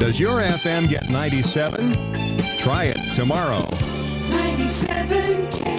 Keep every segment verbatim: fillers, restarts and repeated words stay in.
Does your F M get ninety-seven? Try it tomorrow. ninety-seven K.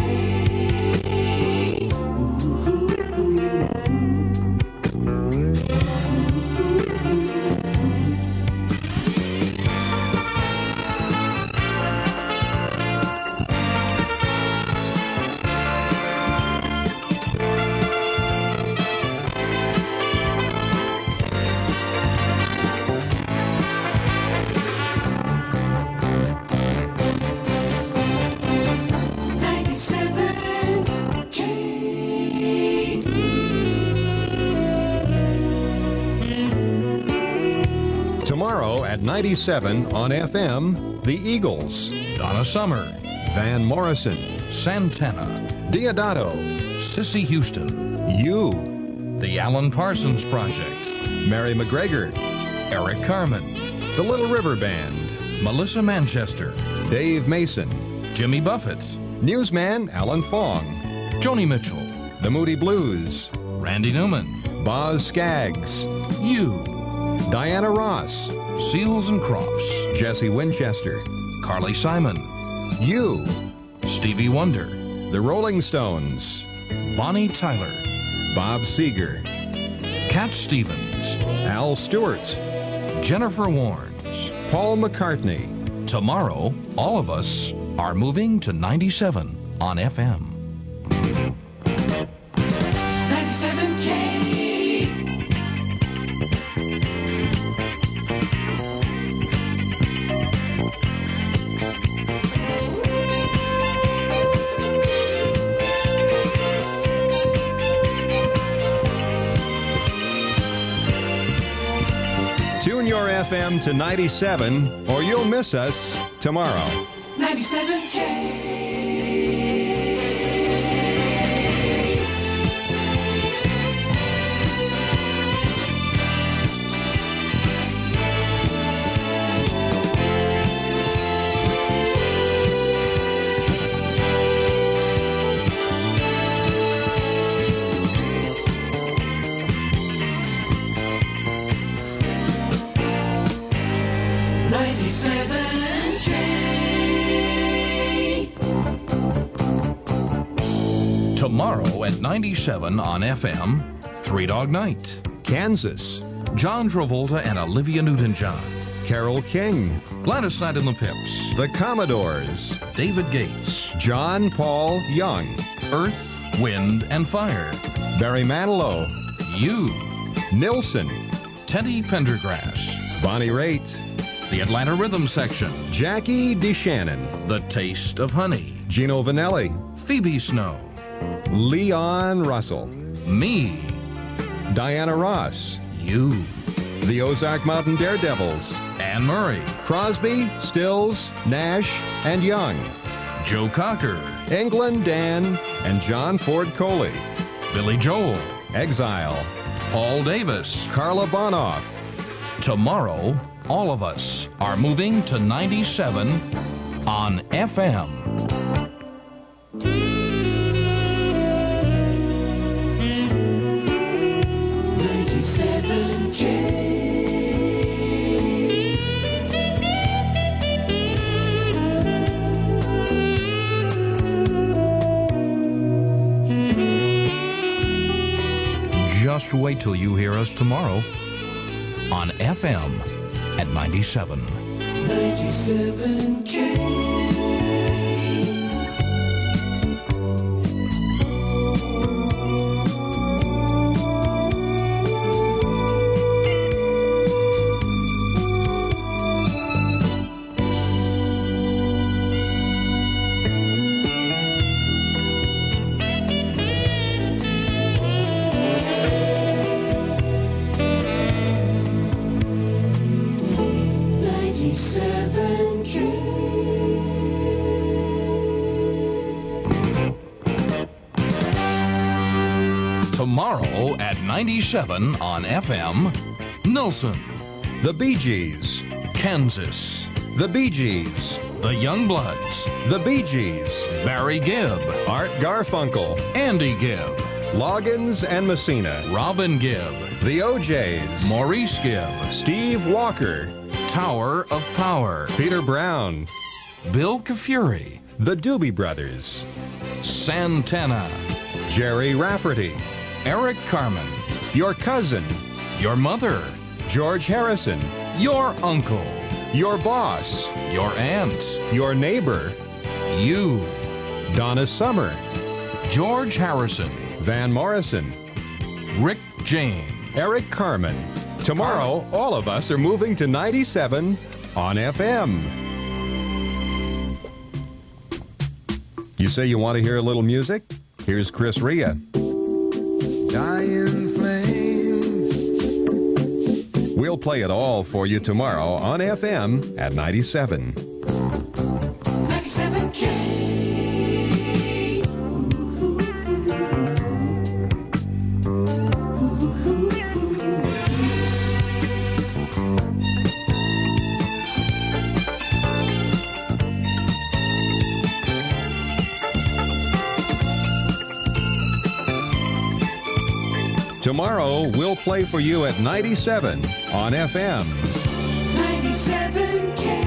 Tomorrow at ninety-seven on F M, The Eagles, Donna Summer, Van Morrison, Santana, Diodato, Sissy Houston, You, The Alan Parsons Project, Mary McGregor, Eric Carmen, The Little River Band, Melissa Manchester, Dave Mason, Jimmy Buffett, Newsman Alan Fong, Joni Mitchell, The Moody Blues, Randy Newman, Boz Scaggs, You, Diana Ross, Seals and Crofts, Jesse Winchester, Carly Simon, You, Stevie Wonder, The Rolling Stones, Bonnie Tyler, Bob Seger, Cat Stevens, Al Stewart, Jennifer Warnes, Paul McCartney. Tomorrow, all of us are moving to ninety-seven on F M. ninety-seven K. Tune your F M to ninety-seven or you'll miss us tomorrow. ninety-seven K. ninety-seven K. Tomorrow at ninety-seven on F M, Three Dog Night, Kansas, John Travolta and Olivia Newton-John, Carole King, Gladys Knight and the Pips, The Commodores, David Gates, John Paul Young, Earth, Wind and Fire, Barry Manilow, You, Nilsson, Teddy Pendergrass, Bonnie Raitt, The Atlanta Rhythm Section, Jackie DeShannon, The Taste of Honey, Gino Vanelli, Phoebe Snow, Leon Russell, Me, Diana Ross, You, the Ozark Mountain Daredevils, Anne Murray, Crosby, Stills, Nash, and Young, Joe Cocker, England Dan, and John Ford Coley, Billy Joel, Exile, Paul Davis. Carla Bonoff. Tomorrow, all of us are moving to ninety-seven on F M. ninety-seven K. Just wait till you hear us tomorrow on F M at ninety-seven. ninety-seven K. ninety-seven K. Tomorrow at ninety-seven on F M, Nelson, The Bee Gees, Kansas, The Bee Gees, The Youngbloods, The Bee Gees, Barry Gibb, Art Garfunkel, Andy Gibb, Loggins and Messina, Robin Gibb, The O Js, Maurice Gibb, Steve Walker, Tower of Power. Peter Brown. Bill Kafuri. The Doobie Brothers. Santana. Jerry Rafferty. Eric Carmen. Your cousin. Your mother. George Harrison. Your uncle. Your boss. Your aunt. Your neighbor. You. Donna Summer. George Harrison. Van Morrison. Rick James. Eric Carmen. Tomorrow, all of us are moving to ninety-seven on F M. You say you want to hear a little music? Here's Chris Rea. Dying flames. We'll play it all for you tomorrow on F M at ninety-seven. ninety-seven K. Tomorrow, we'll play for you at ninety-seven on F M. ninety-seven K.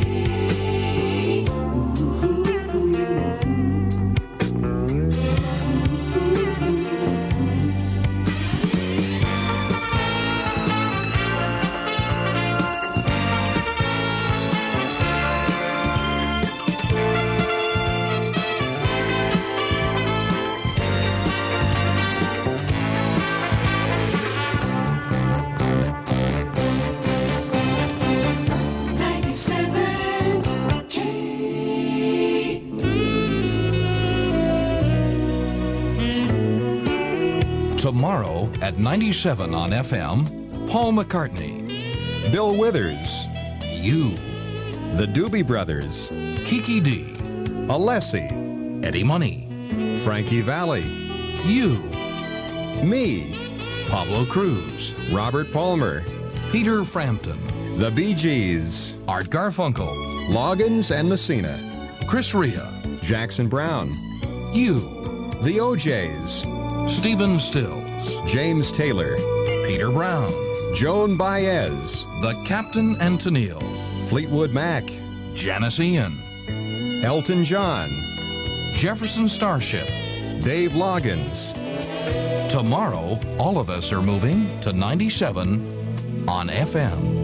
Tomorrow at ninety-seven on F M, Paul McCartney. Bill Withers. You. The Doobie Brothers. Kiki D. Alessi. Eddie Money. Frankie Valli. You. Me. Pablo Cruz. Robert Palmer. Peter Frampton. The Bee Gees. Art Garfunkel. Loggins and Messina. Chris Rea. Jackson Brown. You. The O Js. Stephen Stills. James Taylor. Peter Brown. Joan Baez. The Captain and Tennille. Fleetwood Mac. Janice Ian. Elton John. Jefferson Starship. Dave Loggins. Tomorrow, all of us are moving to ninety-seven on F M.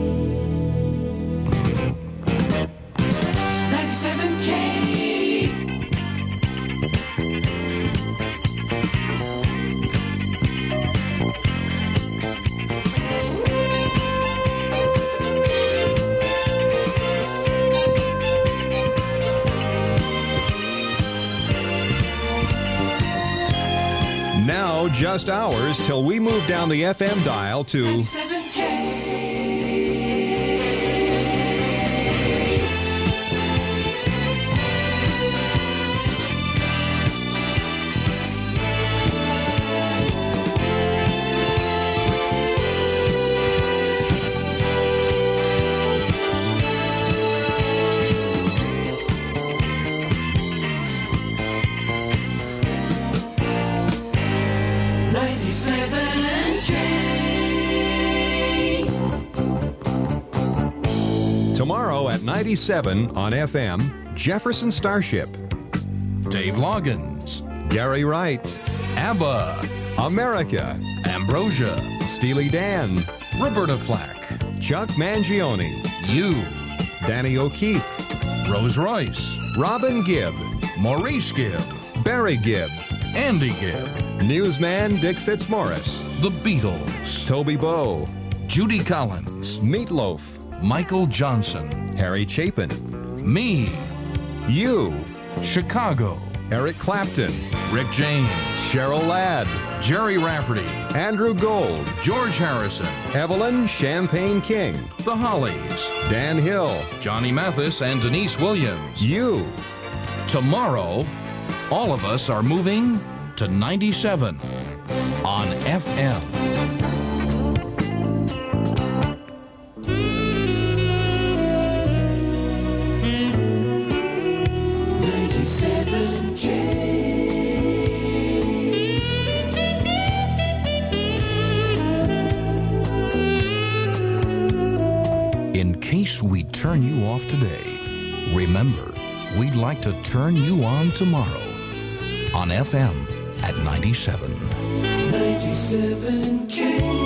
ninety-seven K. Now, just hours till we move down the F M dial to ninety-seven K. ninety-seven K. tomorrow at ninety-seven on F M, Jefferson Starship. Dave Loggins. Gary Wright. ABBA. America. Ambrosia. Steely Dan. Roberta Flack. Chuck Mangione. You. Danny O'Keefe. Rose Royce. Robin Gibb. Maurice Gibb. Barry Gibb. Andy Gibb. Newsman Dick Fitzmaurice. The Beatles. Toby Bowe. Judy Collins. Meatloaf. Michael Johnson. Harry Chapin. Me. You. Chicago. Eric Clapton. Rick James. Cheryl Ladd. Jerry Rafferty. Andrew Gold. George Harrison. Evelyn Champagne King. The Hollies. Dan Hill. Johnny Mathis and Denise Williams. You. Tomorrow, all of us are moving to ninety-seven on F M. ninety-seven K. In turn you off today, remember, we'd like to turn you on tomorrow on F M at ninety-seven. ninety-seven K.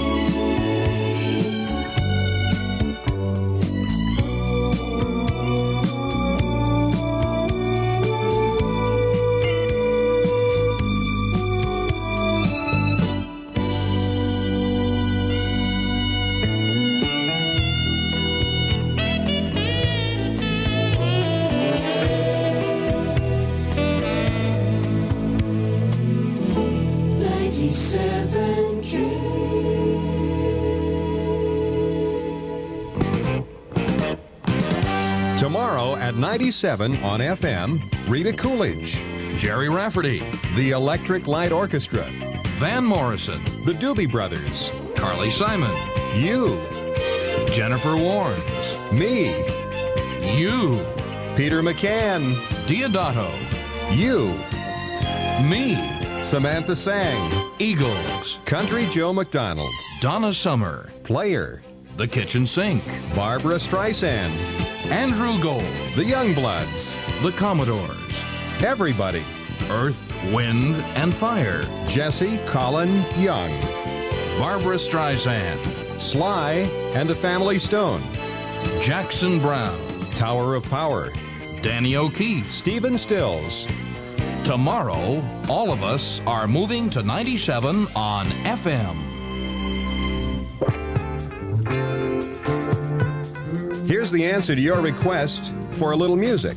Tomorrow at ninety-seven on F M, Rita Coolidge, Jerry Rafferty, the Electric Light Orchestra, Van Morrison, the Doobie Brothers, Carly Simon, you, Jennifer Warnes, me, you, Peter McCann, Diodato, you, me, Samantha Sang, Eagles, Country Joe McDonald, Donna Summer, Player, The Kitchen Sink, Barbara Streisand, Andrew Gold, the Youngbloods, The Commodores, everybody, Earth, Wind, and Fire, Jesse Colin Young, Barbara Streisand, Sly and the Family Stone, Jackson Brown, Tower of Power, Danny O'Keefe. Stephen Stills. Tomorrow, all of us are moving to ninety-seven on F M. Here's the answer to your request for a little music.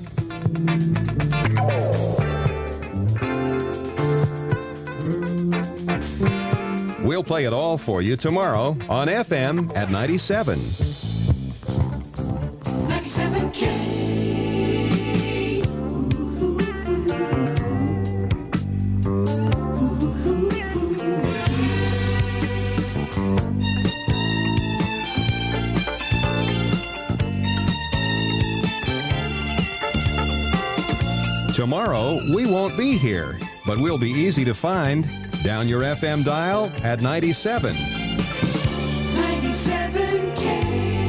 We'll play it all for you tomorrow on F M at ninety-seven. ninety-seven K. Tomorrow, we won't be here, but we'll be easy to find. Down your F M dial at ninety-seven. ninety-seven K.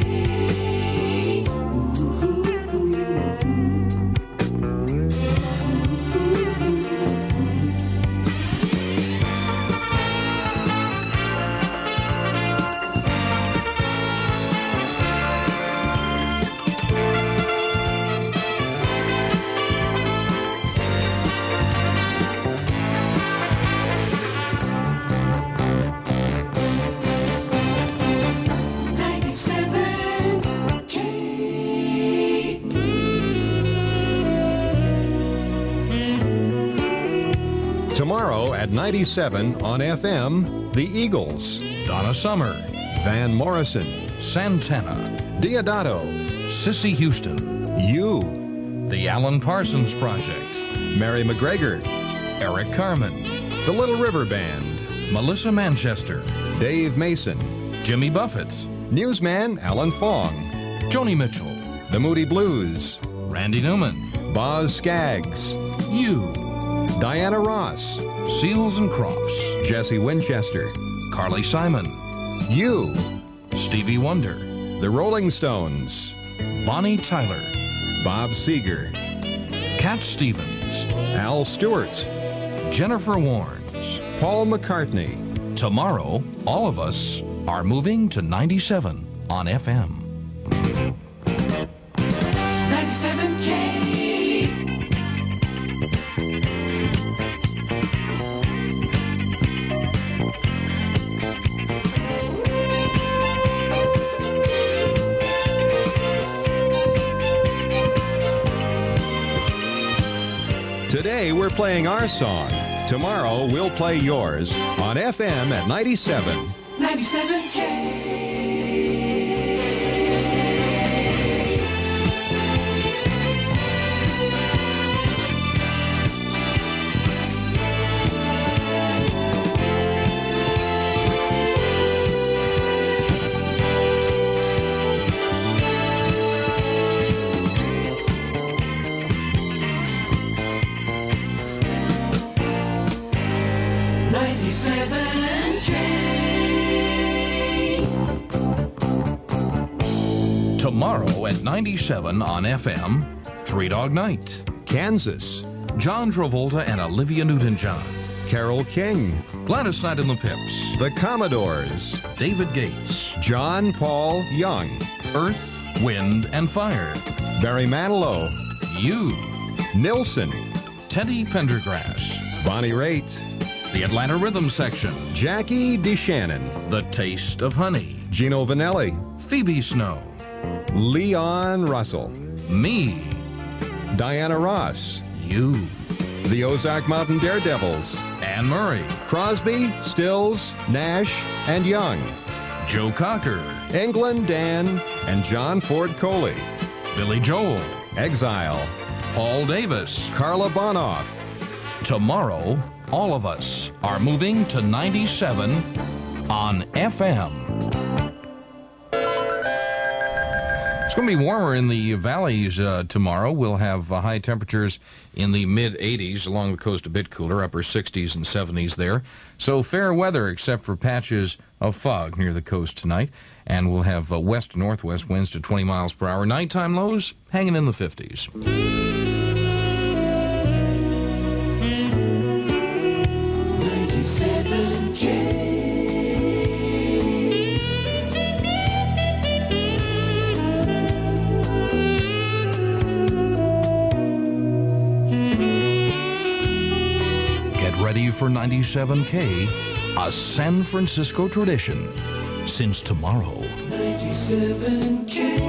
ninety-seven K. Tomorrow at ninety-seven on F M, the Eagles, Donna Summer, Van Morrison, Santana, Diodato, Sissy Houston, you, The Alan Parsons Project, Mary McGregor, Eric Carmen, the Little River Band, Melissa Manchester, Dave Mason, Jimmy Buffett, Newsman Alan Fong, Joni Mitchell, the Moody Blues, Randy Newman, Boz Scaggs, You, Diana Ross, Seals and Crofts, Jesse Winchester, Carly Simon, you, Stevie Wonder, the Rolling Stones, Bonnie Tyler, Bob Seger, Cat Stevens, Al Stewart, Jennifer Warnes. Paul McCartney. Tomorrow, all of us are moving to ninety-seven on F M. ninety-seven K. Today we're playing our song. Tomorrow we'll play yours on F M at ninety-seven. ninety-seven K. ninety-seven K. Tomorrow at ninety-seven on F M, Three Dog Night. Kansas. John Travolta and Olivia Newton-John. Carole King. Gladys Knight and the Pips. The Commodores. David Gates. John Paul Young. Earth, Wind, and Fire. Barry Manilow. You. Nilsson. Teddy Pendergrass. Bonnie Raitt. The Atlanta Rhythm Section. Jackie DeShannon. The Taste of Honey. Gino Vanelli. Phoebe Snow. Leon Russell. Me. Diana Ross. You. The Ozark Mountain Daredevils. Anne Murray. Crosby, Stills, Nash, and Young. Joe Cocker. England Dan and John Ford Coley. Billy Joel. Exile. Paul Davis. Carla Bonoff. Tomorrow, all of us are moving to ninety-seven on F M. It's going to be warmer in the valleys uh, tomorrow. We'll have uh, high temperatures in the mid eighties, along the coast a bit cooler, upper sixties and seventies there. So fair weather except for patches of fog near the coast tonight. And we'll have uh, west to northwest winds to twenty miles per hour. Nighttime lows hanging in the fifties. ninety-seven K. Ready for ninety-seven K, a San Francisco tradition since tomorrow. ninety-seven K.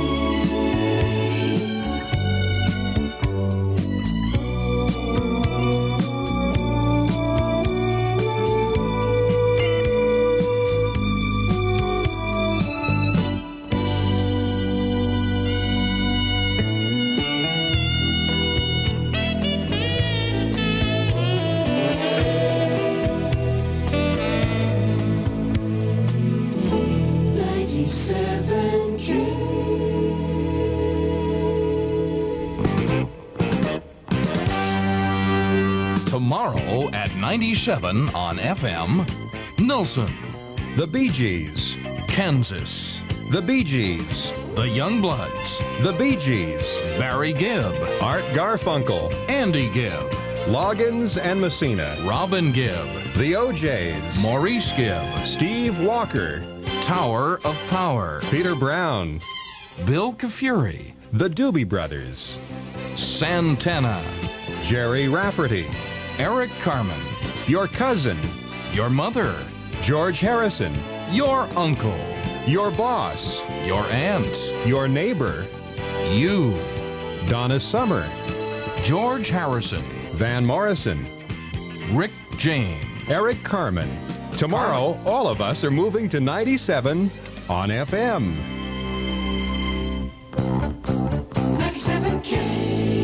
Tomorrow at ninety-seven on F M, Nelson. The Bee Gees. Kansas. The Bee Gees. The Youngbloods. The Bee Gees. Barry Gibb. Art Garfunkel. Andy Gibb. Loggins and Messina. Robin Gibb. The O Js. Maurice Gibb. Steve Walker. Tower of Power. Peter Brown. Bill Kafuri. The Doobie Brothers. Santana. Jerry Rafferty. Eric Carmen. Your cousin. Your mother. George Harrison. Your uncle. Your boss. Your aunt. Your neighbor. You. Donna Summer. George Harrison. Van Morrison. Rick James. Eric Carmen. Tomorrow, Carmen. All of us are moving to ninety-seven on F M. ninety-seven K.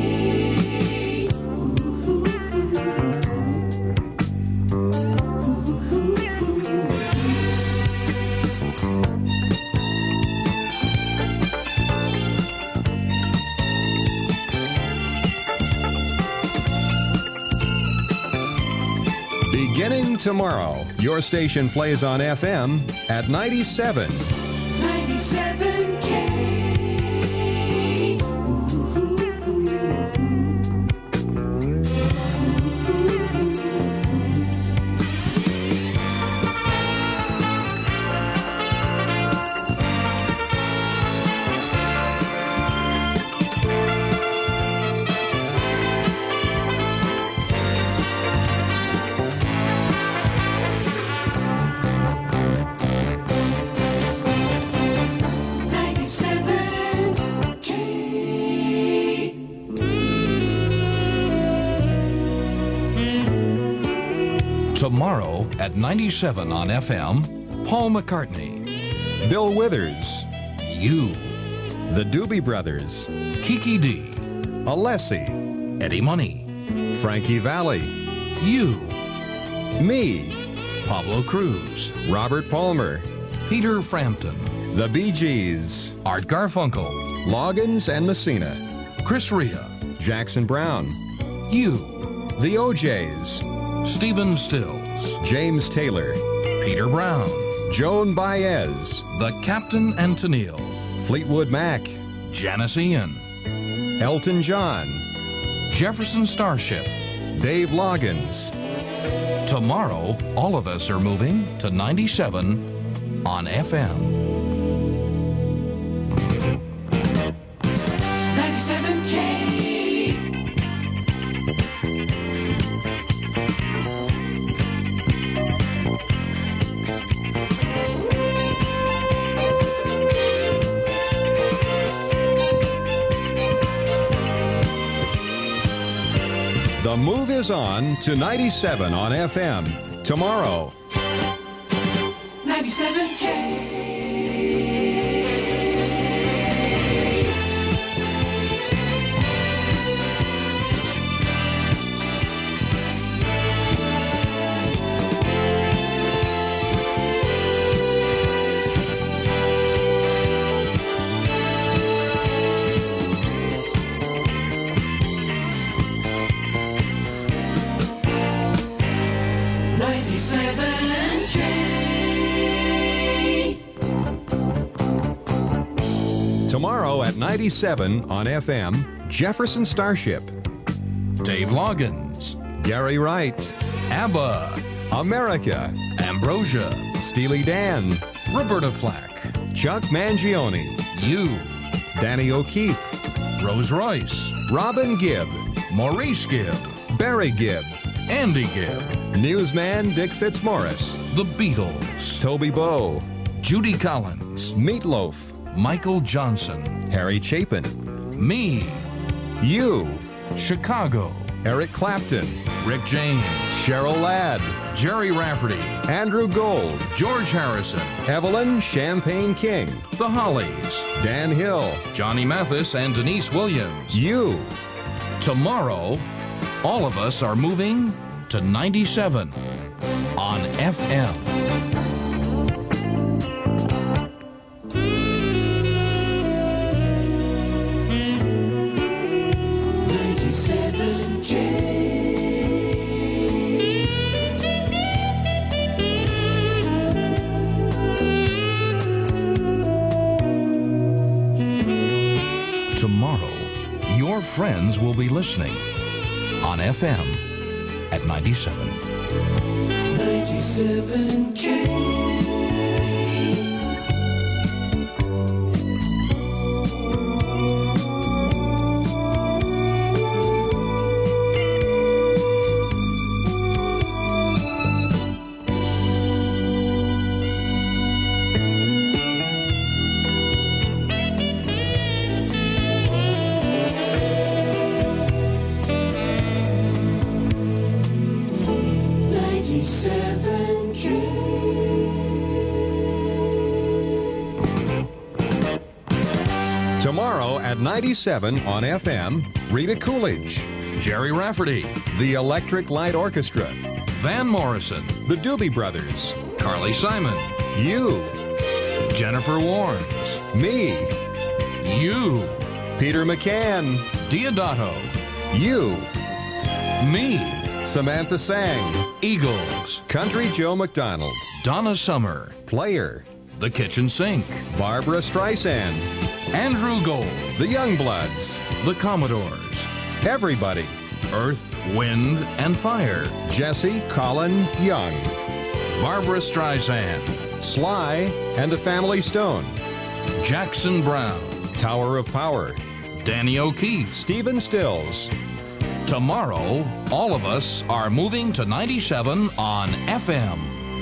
Beginning tomorrow, your station plays on F M at ninety-seven. ninety-seven K. Tomorrow at ninety-seven on F M, Paul McCartney. Bill Withers. You. The Doobie Brothers. Kiki D. Alessi. Eddie Money. Frankie Valli. You. Me. Pablo Cruz. Robert Palmer. Peter Frampton. The Bee Gees. Art Garfunkel. Loggins and Messina. Chris Rea. Jackson Brown. You. The O Js. Stephen Stills. James Taylor. Peter Brown. Joan Baez. The Captain and Tennille. Fleetwood Mac. Janice Ian, Elton John, Jefferson Starship. Dave Loggins. Tomorrow, all of us are moving to ninety-seven on F M. ninety-seven K. The move is on to ninety-seven on F M. Tomorrow. ninety-seven K. ninety-seven K. Tomorrow at ninety-seven on F M, Jefferson Starship, Dave Loggins, Gary Wright, ABBA, America, Ambrosia, Steely Dan, Roberta Flack, Chuck Mangione, You, Danny O'Keefe, Rose Royce, Robin Gibb, Maurice Gibb, Barry Gibb, Andy Gibb, newsman Dick Fitzmaurice, The Beatles, Toby Bowe, Judy Collins, Meatloaf, Michael Johnson, Harry Chapin, me, you, Chicago, Eric Clapton, Rick James, Cheryl Ladd, Jerry Rafferty, Andrew Gold, George Harrison, Evelyn Champagne King, The Hollies, Dan Hill, Johnny Mathis, and Denise Williams. you. Tomorrow, all of us are moving to ninety-seven on F M. ninety-seven K. Tomorrow, your friends will be listening on F M at ninety-seven. ninety-seven K. ninety-seven K. Tomorrow at ninety-seven on F M, Rita Coolidge, Jerry Rafferty, the Electric Light Orchestra, Van Morrison, the Doobie Brothers, Carly Simon, you, Jennifer Warnes, me, you, Peter McCann, Diodato, you, me, Samantha Sang, Eagles, Country Joe McDonald, Donna Summer, Player, The Kitchen Sink, Barbara Streisand, Andrew Gold, the Youngbloods, The Commodores, everybody, Earth, Wind, and Fire, Jesse Colin Young, Barbara Streisand, Sly and the Family Stone, Jackson Brown, Tower of Power, Danny O'Keefe. Stephen Stills. Tomorrow, all of us are moving to ninety-seven on F M.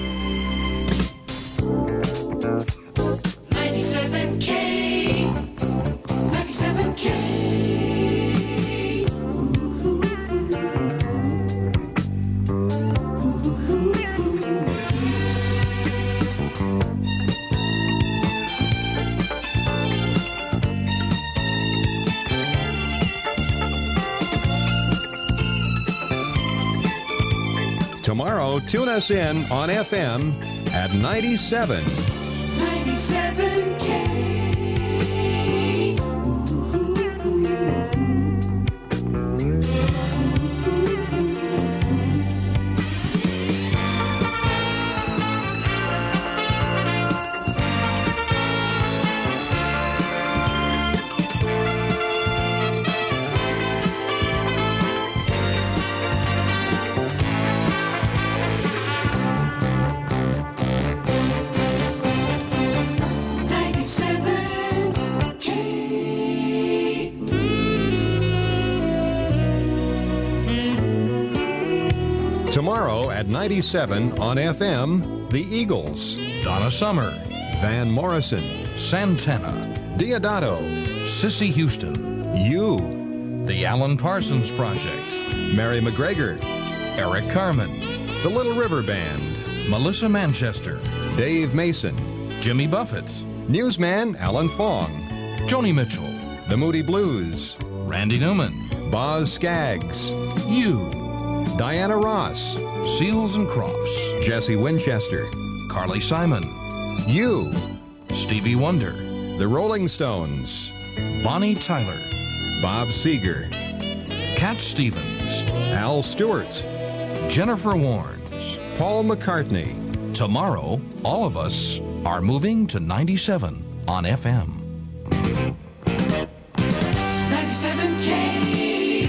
ninety-seven K. ninety-seven K. Tomorrow, tune us in on F M at ninety-seven. ninety-seven K. At ninety-seven on F M, the Eagles. Donna Summer, Van Morrison. Santana, Diodato. Sissy Houston, You. The Alan Parsons Project, Mary McGregor. Eric Carmen, The Little River Band. Melissa Manchester, Dave Mason. Jimmy Buffett, Newsman Alan Fong. Joni Mitchell, The Moody Blues. Randy Newman, Boz Scaggs. You, Diana Ross. Seals and Crofts, Jesse Winchester. Carly Simon, You. Stevie Wonder, The Rolling Stones. Bonnie Tyler, Bob Seger. Cat Stevens, Al Stewart. Jennifer Warnes. Paul McCartney. Tomorrow, all of us are moving to ninety-seven on F M. ninety-seven K.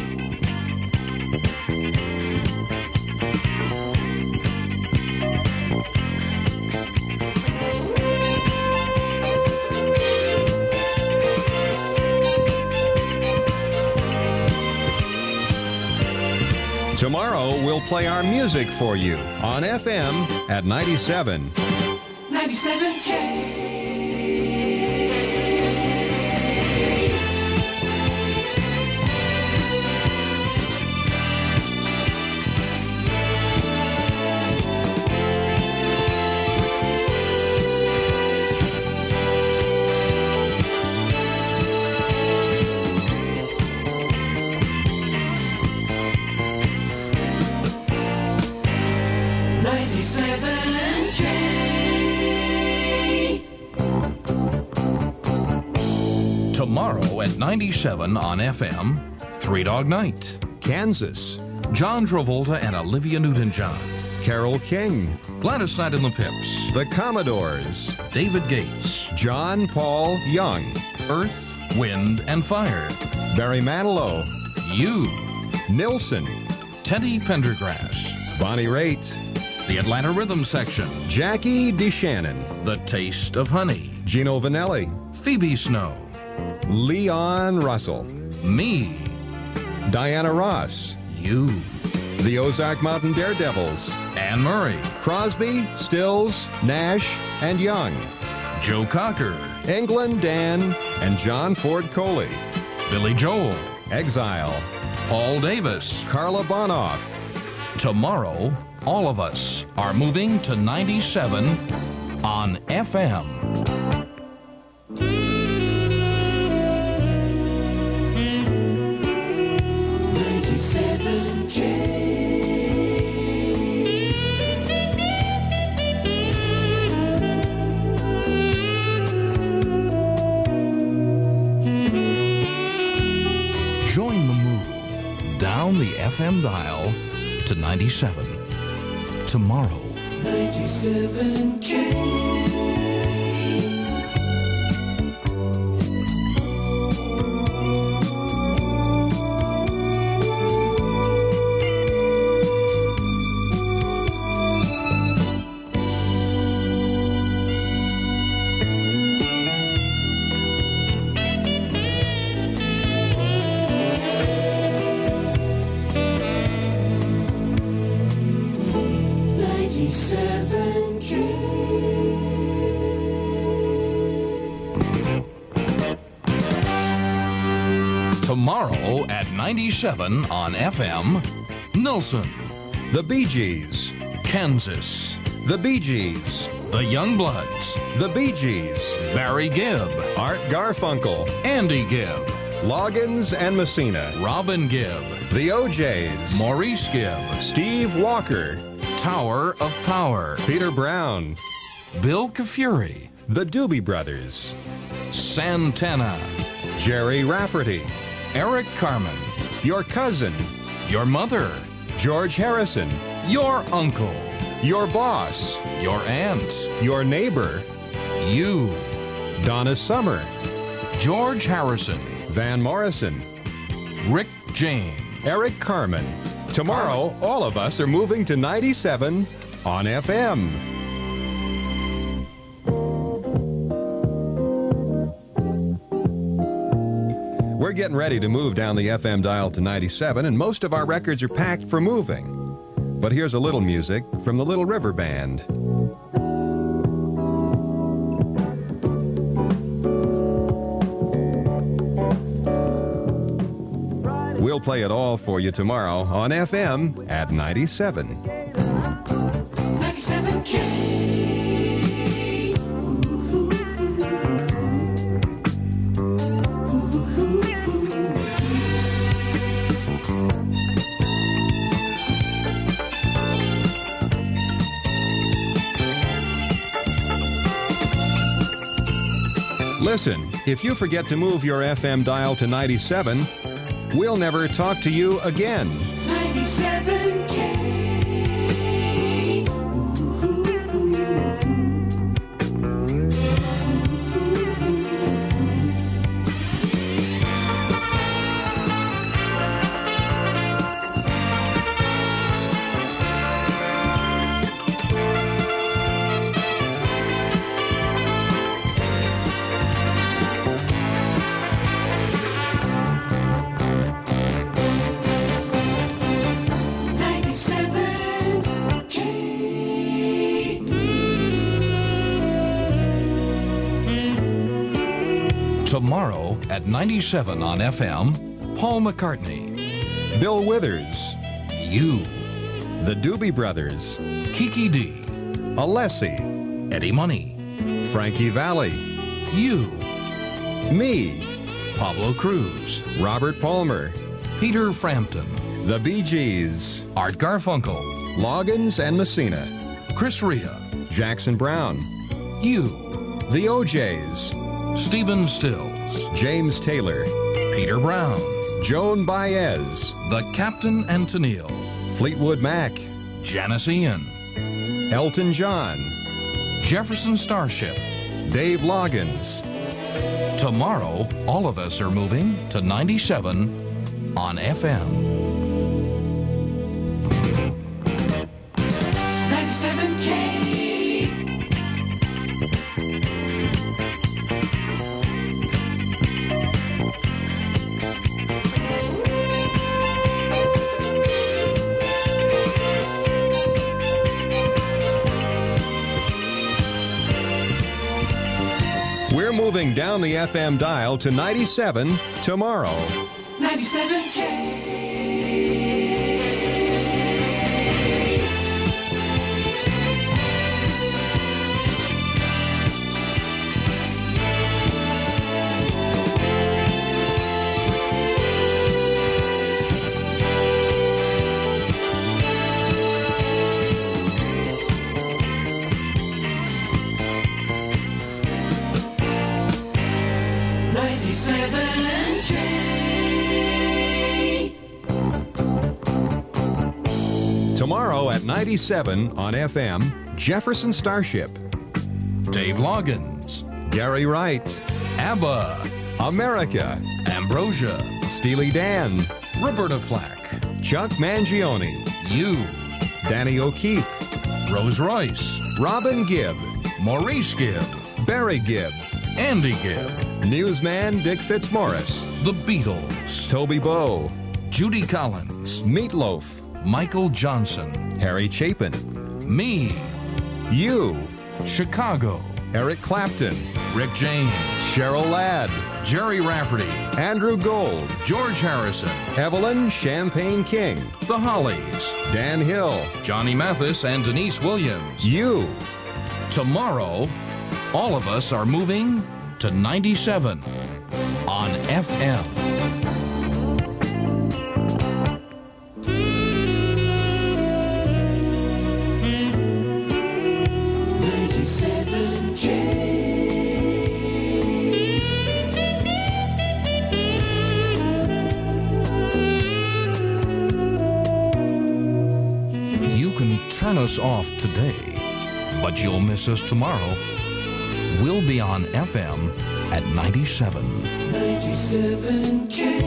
Tomorrow, we'll play our music for you on F M at ninety-seven. ninety-seven K. ninety-seven K. Tomorrow at ninety-seven on F M, Three Dog Night. Kansas. John Travolta and Olivia Newton-John. Carole King. Gladys Knight and the Pips. The Commodores. David Gates. John Paul Young. Earth, Wind, and Fire. Barry Manilow. You. Nilsson. Teddy Pendergrass. Bonnie Raitt. The Atlanta Rhythm Section. Jackie DeShannon. The Taste of Honey. Gino Vanelli. Phoebe Snow. Leon Russell. Me. Diana Ross. You. The Ozark Mountain Daredevils. Anne Murray. Crosby, Stills, Nash, and Young. Joe Cocker. England Dan and John Ford Coley. Billy Joel. Exile. Paul Davis. Carla Bonoff. Tomorrow, all of us are moving to ninety-seven on F M. ninety-seven K. Join the move down the F M dial to ninety-seven. Tomorrow. ninety-seven K. ninety-seven K. Tomorrow at ninety-seven on F M, Nelson, The Bee Gees. Kansas, The Bee Gees. the Youngbloods, The Bee Gees. Barry Gibb, Art Garfunkel. Andy Gibb, Loggins and Messina. Robin Gibb, The O Js. Maurice Gibb, Steve Walker. Tower of Power, Peter Brown. Bill Kafuri, The Doobie Brothers. Santana, Jerry Rafferty. Eric Carmen, Your cousin. your mother, George Harrison. your uncle, Your boss. your aunt, Your neighbor. you, Donna Summer. George Harrison, Van Morrison. Rick James. Eric Carmen. Tomorrow, all of us are moving to ninety-seven on F M. We're getting ready to move down the F M dial to ninety-seven, and most of our records are packed for moving. But here's a little music from the Little River Band. We'll play it all for you tomorrow on F M at ninety-seven. ninety-seven K. Listen, if you forget to move your F M dial to ninety-seven, we'll never talk to you again. ninety-seven K. Tomorrow at ninety-seven on F M, Paul McCartney, Bill Withers, You, the Doobie Brothers, Kiki D, Alessi, Eddie Money, Frankie Valli, You, me, Pablo Cruz, Robert Palmer, Peter Frampton, the Bee Gees, Art Garfunkel, Loggins and Messina, Chris Rea, Jackson Brown, You, the O Js, Stephen Stills, James Taylor, Peter Brown, Joan Baez, The Captain and Tennille, Fleetwood Mac, Janice Ian, Elton John, Jefferson Starship. Dave Loggins. Tomorrow, all of us are moving to ninety-seven on F M. ninety-seven K. We're moving down the F M dial to ninety-seven tomorrow. ninety-seven K. ninety-seven K. Tomorrow at ninety-seven on F M, Jefferson Starship, Dave Loggins, Gary Wright, ABBA, America, Ambrosia, Steely Dan, Roberta Flack, Chuck Mangione, You, Danny O'Keefe, Rose Royce, Robin Gibb, Maurice Gibb, Barry Gibb, Andy Gibb, newsman Dick Fitzmaurice, The Beatles, Toby Bowe, Judy Collins, Meatloaf, Michael Johnson, Harry Chapin, me, you, Chicago, Eric Clapton, Rick James, Cheryl Ladd, Jerry Rafferty, Andrew Gold, George Harrison, Evelyn Champagne King, The Hollies, Dan Hill, Johnny Mathis, and Denise Williams. you. Tomorrow, all of us are moving to ninety-seven on F M. ninety-seven K. You can turn us off today, but you'll miss us tomorrow. We'll be on F M at ninety-seven. ninety-seven K.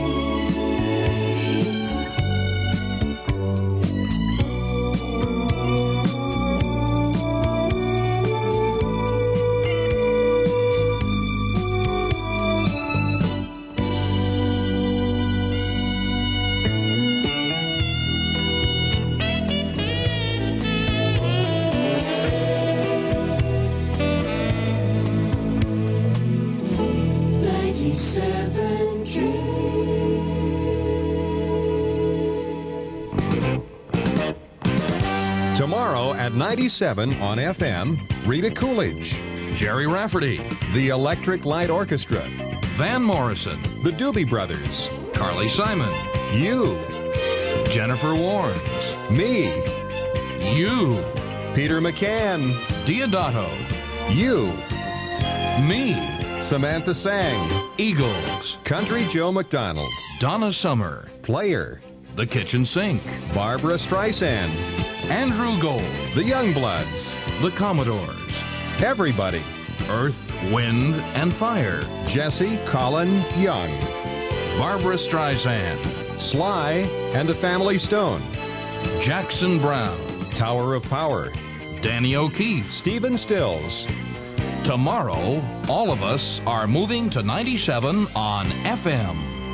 at ninety-seven on F M, Rita Coolidge, Jerry Rafferty, the Electric Light Orchestra, Van Morrison, the Doobie Brothers, Carly Simon, you, Jennifer Warnes, me, you, Peter McCann, Diodato, you, me, Samantha Sang, Eagles, Country Joe McDonald, Donna Summer, Player, The Kitchen Sink, Barbara Streisand, Andrew Gold, the Youngbloods, The Commodores, everybody, Earth, Wind, and Fire, Jesse Colin Young, Barbara Streisand, Sly and the Family Stone, Jackson Brown, Tower of Power, Danny O'Keefe. Stephen Stills. Tomorrow, all of us are moving to ninety-seven on F M.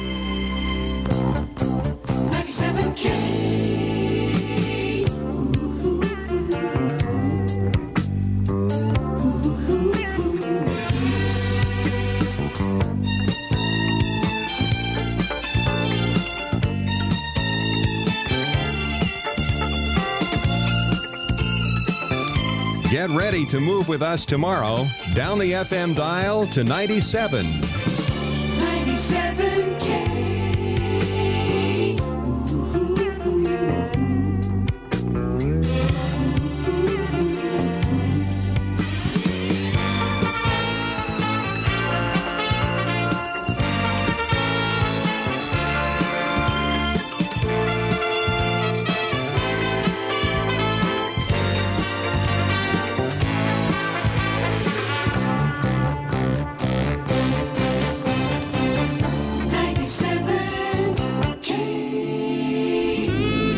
ninety-seven K. Get ready to move with us tomorrow down the F M dial to ninety-seven. ninety-seven K. ninety-seven K.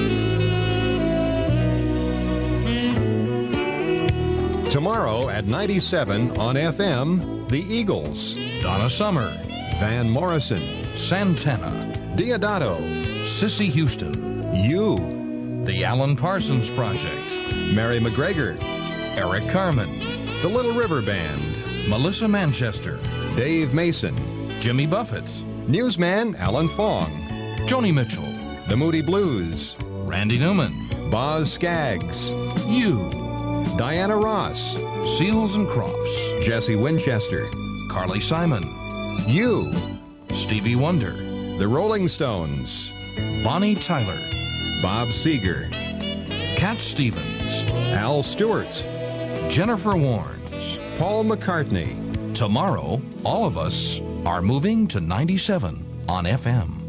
Tomorrow at ninety-seven on F M, the Eagles, Donna Summer, Van Morrison, Santana, Diodato, Sissy Houston, you, The Alan Parsons Project, Mary McGregor, Eric Carmen, the Little River Band, Melissa Manchester, Dave Mason, Jimmy Buffett, Newsman Alan Fong, Joni Mitchell, the Moody Blues, Randy Newman, Boz Scaggs, You, Diana Ross, Seals and Crofts, Jesse Winchester, Carly Simon, you, Stevie Wonder, the Rolling Stones, Bonnie Tyler, Bob Seger, Cat Stevens, Al Stewart, Jennifer Warnes. Paul McCartney. Tomorrow, all of us are moving to ninety-seven on F M.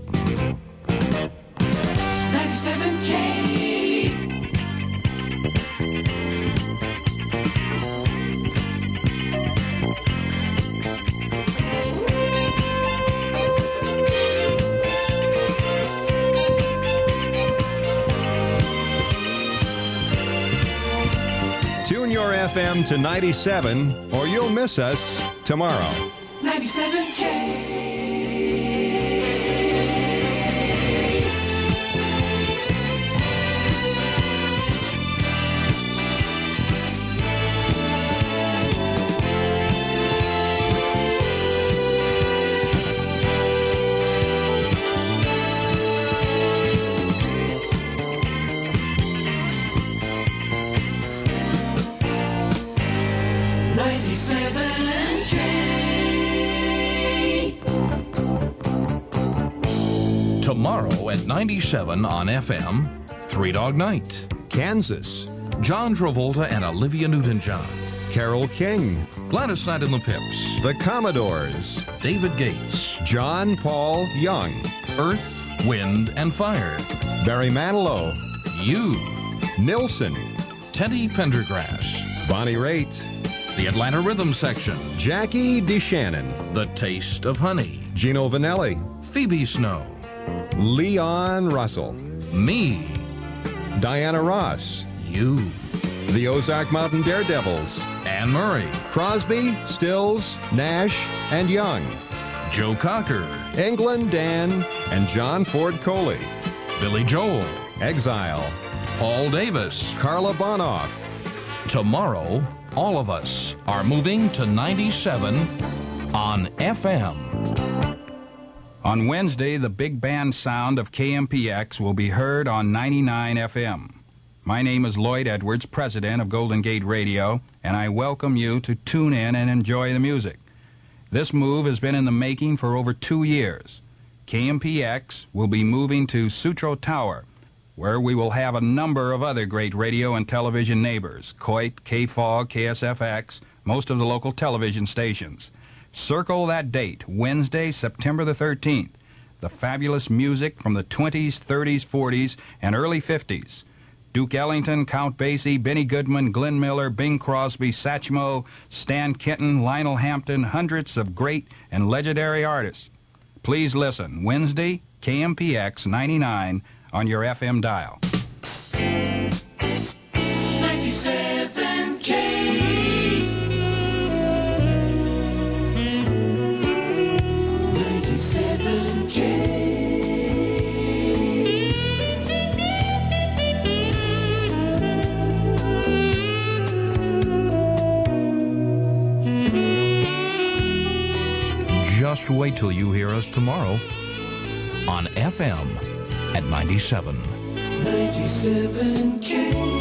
ninety-seven K. Tune your F M to ninety-seven or you'll miss us tomorrow. ninety-seven K. ninety-seven K. Tomorrow at ninety-seven on F M, Three Dog Night. Kansas, John Travolta and Olivia Newton-John. Carole King, Gladys Knight and the Pips. the Commodores, David Gates. John Paul Young, Earth, Wind, and Fire. Barry Manilow, You. Nilsson, Teddy Pendergrass. Bonnie Raitt, The Atlanta Rhythm Section. Jackie DeShannon, The Taste of Honey. Gino Vanelli, Phoebe Snow. Leon Russell, Me. Diana Ross, You. the Ozark Mountain Daredevils, Anne Murray. Crosby, Stills, Nash, and Young, Joe Cocker. England Dan, and John Ford Coley, Billy Joel. Exile, Paul Davis. Carla Bonoff. Tomorrow, all of us are moving to ninety-seven on F M. On Wednesday, the big band sound of K M P X will be heard on ninety-nine F M. My name is Lloyd Edwards, president of Golden Gate Radio, and I welcome you to tune in and enjoy the music. This move has been in the making for over two years. K M P X will be moving to Sutro Tower, where we will have a number of other great radio and television neighbors, Coit, K F O G, K S F X, most of the local television stations. Circle that date, Wednesday, September the thirteenth. The fabulous music from the twenties, thirties, forties, and early fifties. Duke Ellington, Count Basie, Benny Goodman, Glenn Miller, Bing Crosby, Satchmo, Stan Kenton, Lionel Hampton, hundreds of great and legendary artists. Please listen, Wednesday, K M P X ninety-nine on your F M dial. ninety-seven K. ninety-seven K. Just wait till you hear us tomorrow on F M at ninety-seven. ninety-seven K.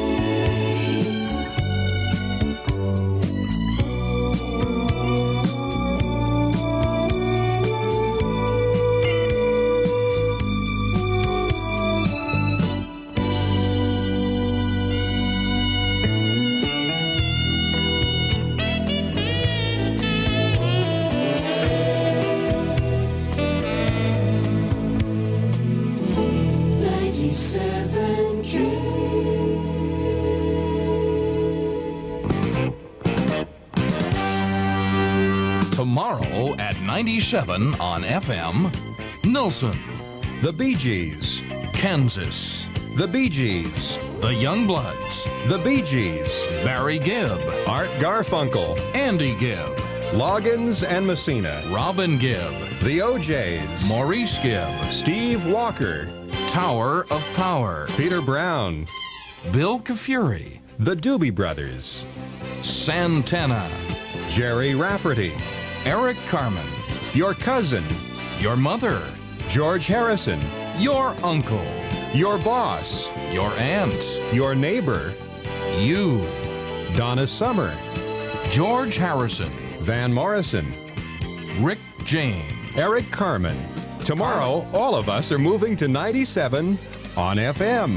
Tomorrow at ninety-seven on F M, Nelson, The Bee Gees. Kansas, The Bee Gees. the Youngbloods, The Bee Gees. Barry Gibb, Art Garfunkel. Andy Gibb, Loggins and Messina. Robin Gibb, The O Js. Maurice Gibb, Steve Walker. Tower of Power, Peter Brown. Bill Kafuri, The Doobie Brothers. Santana, Jerry Rafferty. Eric Carmen, Your cousin. your mother, George Harrison. your uncle, Your boss. your aunt, Your neighbor. you, Donna Summer. George Harrison, Van Morrison. Rick James. Eric Carmen. Tomorrow, all of us are moving to ninety-seven on F M.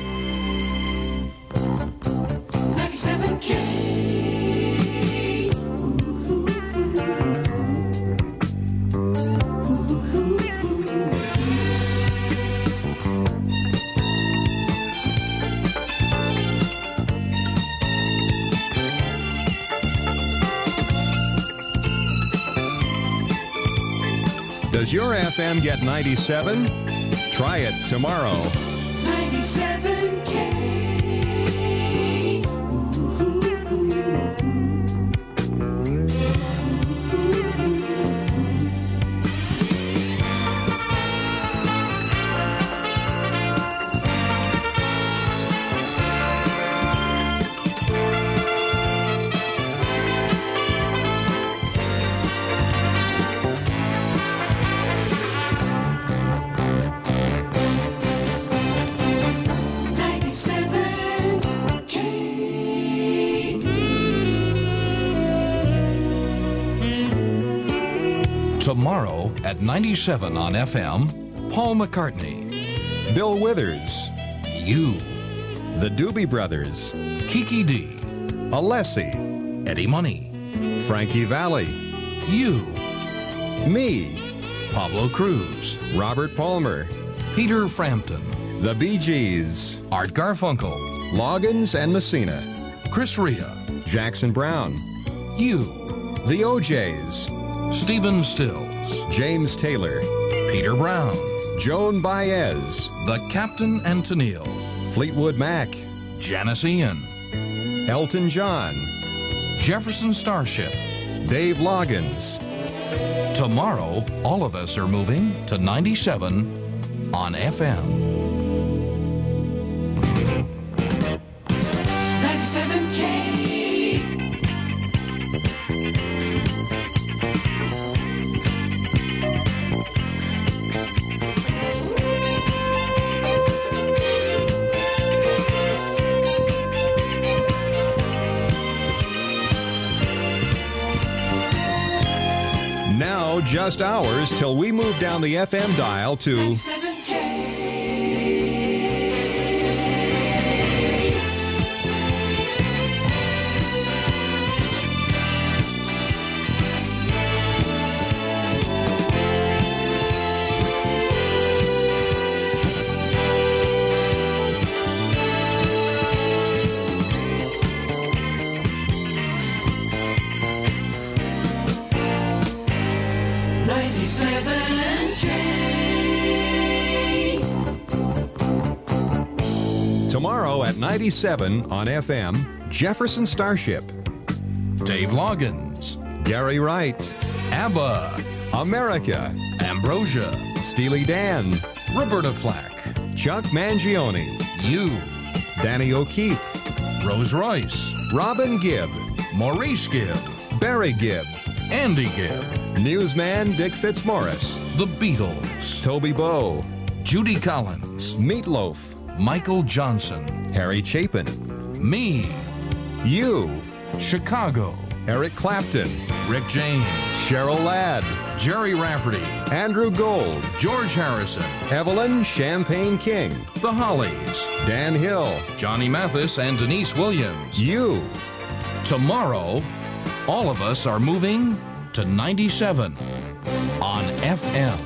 ninety-seven K. Does your F M get ninety-seven? Try it tomorrow. ninety-seven K. ninety-seven K. Tomorrow at ninety-seven on F M, Paul McCartney, Bill Withers. you, The Doobie Brothers. Kiki D, Alessi. Eddie Money, Frankie Valli. you, Me. Pablo Cruz, Robert Palmer. Peter Frampton, The Bee Gees. Art Garfunkel, Loggins and Messina. Chris Rea, Jackson Brown. you, The O Js. Stephen Stills, James Taylor. Peter Brown, Joan Baez. The Captain and Tennille, Fleetwood Mac. Janice Ian, Elton John. Jefferson Starship. Dave Loggins. Tomorrow, all of us are moving to ninety-seven on F M. ninety-seven K. Tomorrow, just hours till we move down the F M dial to ninety-seven K. ninety-seven K. tomorrow at ninety-seven on F M, Jefferson Starship, Dave Loggins, Gary Wright, ABBA, America, Ambrosia, Steely Dan, Roberta Flack, Chuck Mangione, You, Danny O'Keefe, Rose Royce, Robin Gibb, Maurice Gibb, Barry Gibb, Andy Gibb, newsman Dick Fitzmaurice, The Beatles, Toby Bowe, Judy Collins, Meatloaf, Michael Johnson, Harry Chapin, me, you, Chicago, Eric Clapton, Rick James, Cheryl Ladd, Jerry Rafferty, Andrew Gold, George Harrison, Evelyn Champagne King, The Hollies, Dan Hill, Johnny Mathis, and Denise Williams. you. Tomorrow, all of us are moving to ninety-seven on F M.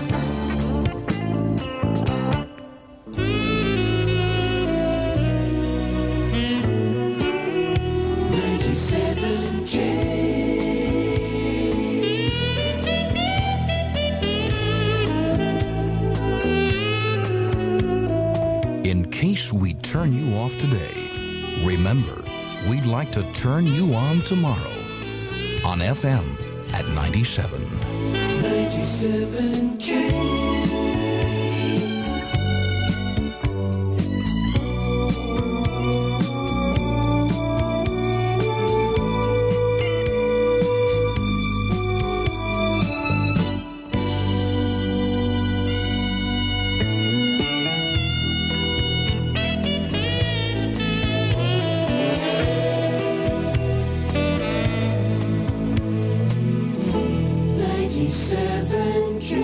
ninety-seven K. In case we turn you off today, remember, we'd like to turn you on tomorrow on F M at ninety-seven. ninety-seven K. ninety-seven K.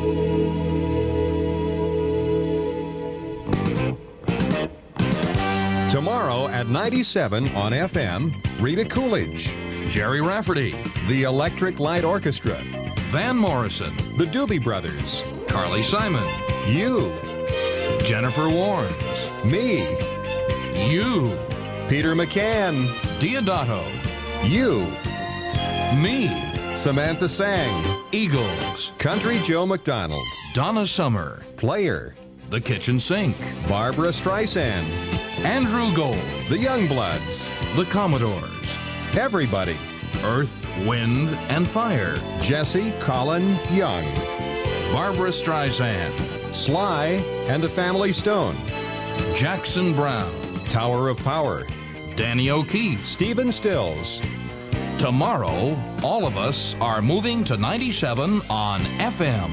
Tomorrow at ninety-seven on F M, Rita Coolidge, Jerry Rafferty, the Electric Light Orchestra, Van Morrison, the Doobie Brothers, Carly Simon, you, Jennifer Warnes, me, you, Peter McCann, Diodato, you, me, Samantha Sang, Eagles, Country Joe McDonald, Donna Summer, Player, The Kitchen Sink, Barbara Streisand, Andrew Gold, the Youngbloods, The Commodores, everybody, Earth, Wind, and Fire, Jesse Colin Young, Barbara Streisand, Sly and the Family Stone, Jackson Brown, Tower of Power, Danny O'Keefe. Stephen Stills. Tomorrow, all of us are moving to ninety-seven on F M.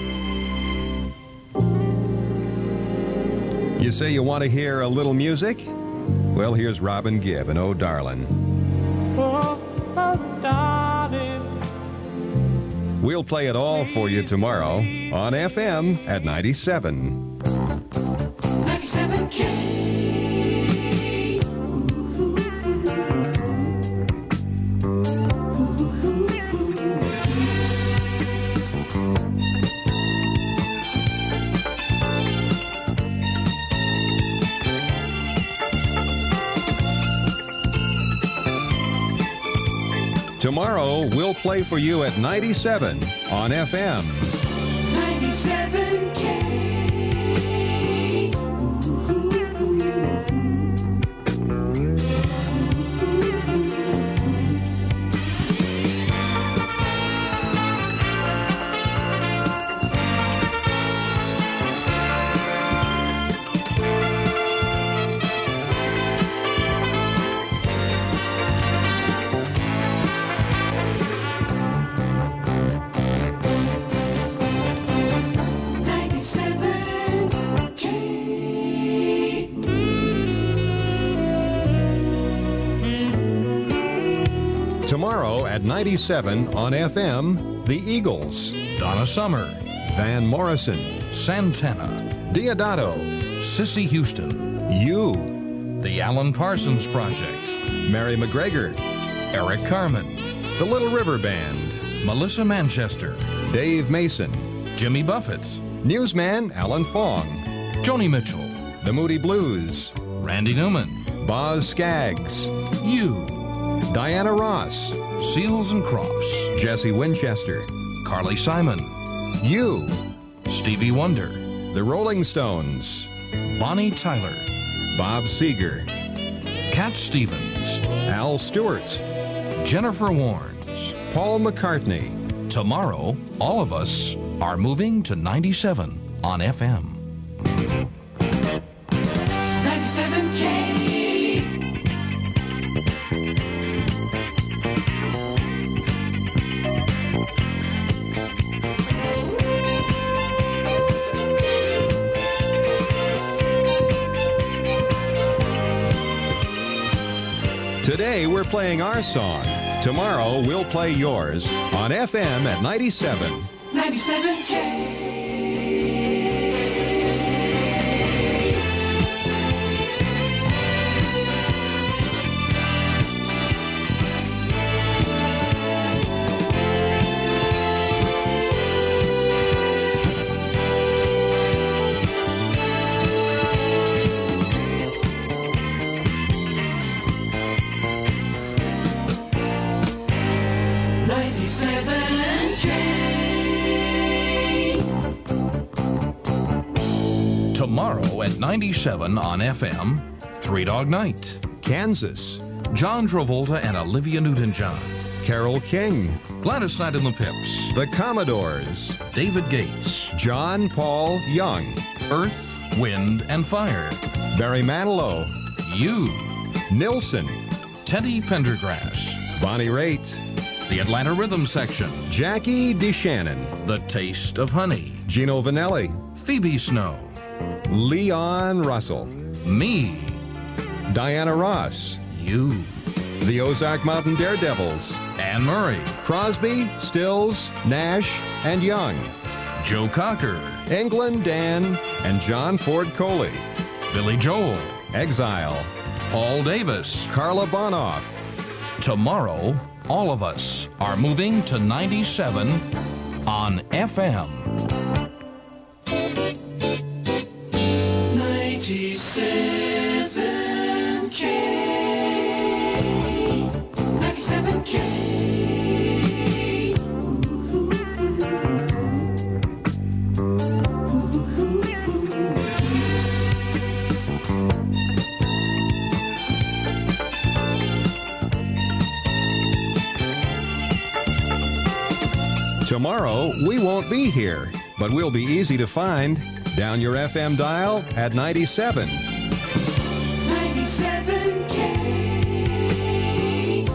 You say you want to hear a little music? Well, here's Robin Gibb and Oh Darlin'. Oh, oh, darling. We'll play it all for you tomorrow on F M at ninety-seven. ninety-seven K. Tomorrow, we'll play for you at ninety-seven on F M. ninety-seven K. Tomorrow at ninety-seven on F M, The Eagles, Donna Summer, Van Morrison, Santana, Diodato, Sissy Houston, You, The Alan Parsons Project, Mary McGregor, Eric Carmen, The Little River Band, Melissa Manchester, Dave Mason, Jimmy Buffett, Newsman Alan Fong, Joni Mitchell, The Moody Blues, Randy Newman, Boz Skaggs, You, Diana Ross, Seals and Crofts, Jesse Winchester, Carly Simon, You, Stevie Wonder, The Rolling Stones, Bonnie Tyler, Bob Seger, Cat Stevens, Al Stewart, Jennifer Warnes. Paul McCartney. Tomorrow, all of us are moving to ninety-seven on F M. ninety-seven K. Today we're playing our song. Tomorrow we'll play yours on F M at ninety-seven. ninety-seven K. ninety-seven K. Tomorrow at ninety-seven on F M, Three Dog Night. Kansas. John Travolta and Olivia Newton-John. Carole King. Gladys Knight and the Pips. The Commodores. David Gates. John Paul Young. Earth, Wind, and Fire. Barry Manilow. You. Nilsson. Teddy Pendergrass. Bonnie Raitt. The Atlanta Rhythm Section. Jackie DeShannon. The Taste of Honey. Gino Vanelli. Phoebe Snow. Leon Russell. Me. Diana Ross. You. The Ozark Mountain Daredevils. Anne Murray. Crosby, Stills, Nash, and Young. Joe Cocker. England Dan and John Ford Coley. Billy Joel. Exile. Paul Davis. Carla Bonoff. Tomorrow, all of us are moving to ninety-seven on F M. ninety-seven K. ninety-seven K. Tomorrow, we won't be here, but we'll be easy to find. Down your F M dial at ninety-seven. ninety-seven K.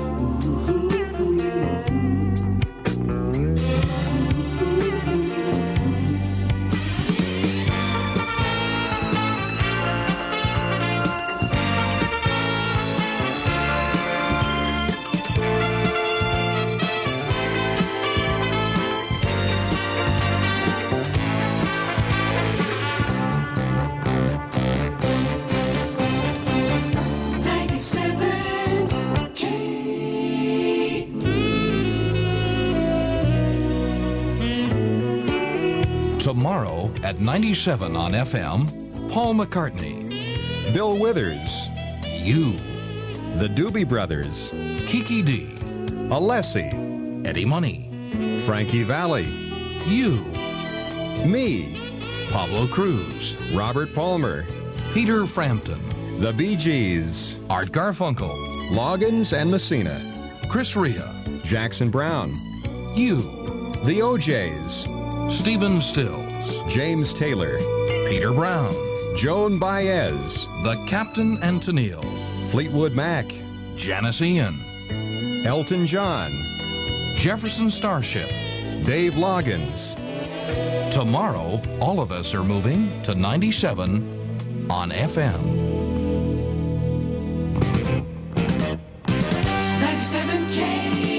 ninety-seven K. Tomorrow at ninety-seven on F M, Paul McCartney. Bill Withers. You. The Doobie Brothers. Kiki D. Alessi. Eddie Money. Frankie Valli. You. Me. Pablo Cruz. Robert Palmer. Peter Frampton. The Bee Gees. Art Garfunkel. Loggins and Messina. Chris Rea. Jackson Brown. You. The O Js. Stephen Stills. James Taylor. Peter Brown. Joan Baez. The Captain and Tennille. Fleetwood Mac. Janice Ian. Elton John. Jefferson Starship. Dave Loggins. Tomorrow, all of us are moving to ninety-seven on F M. ninety-seven K.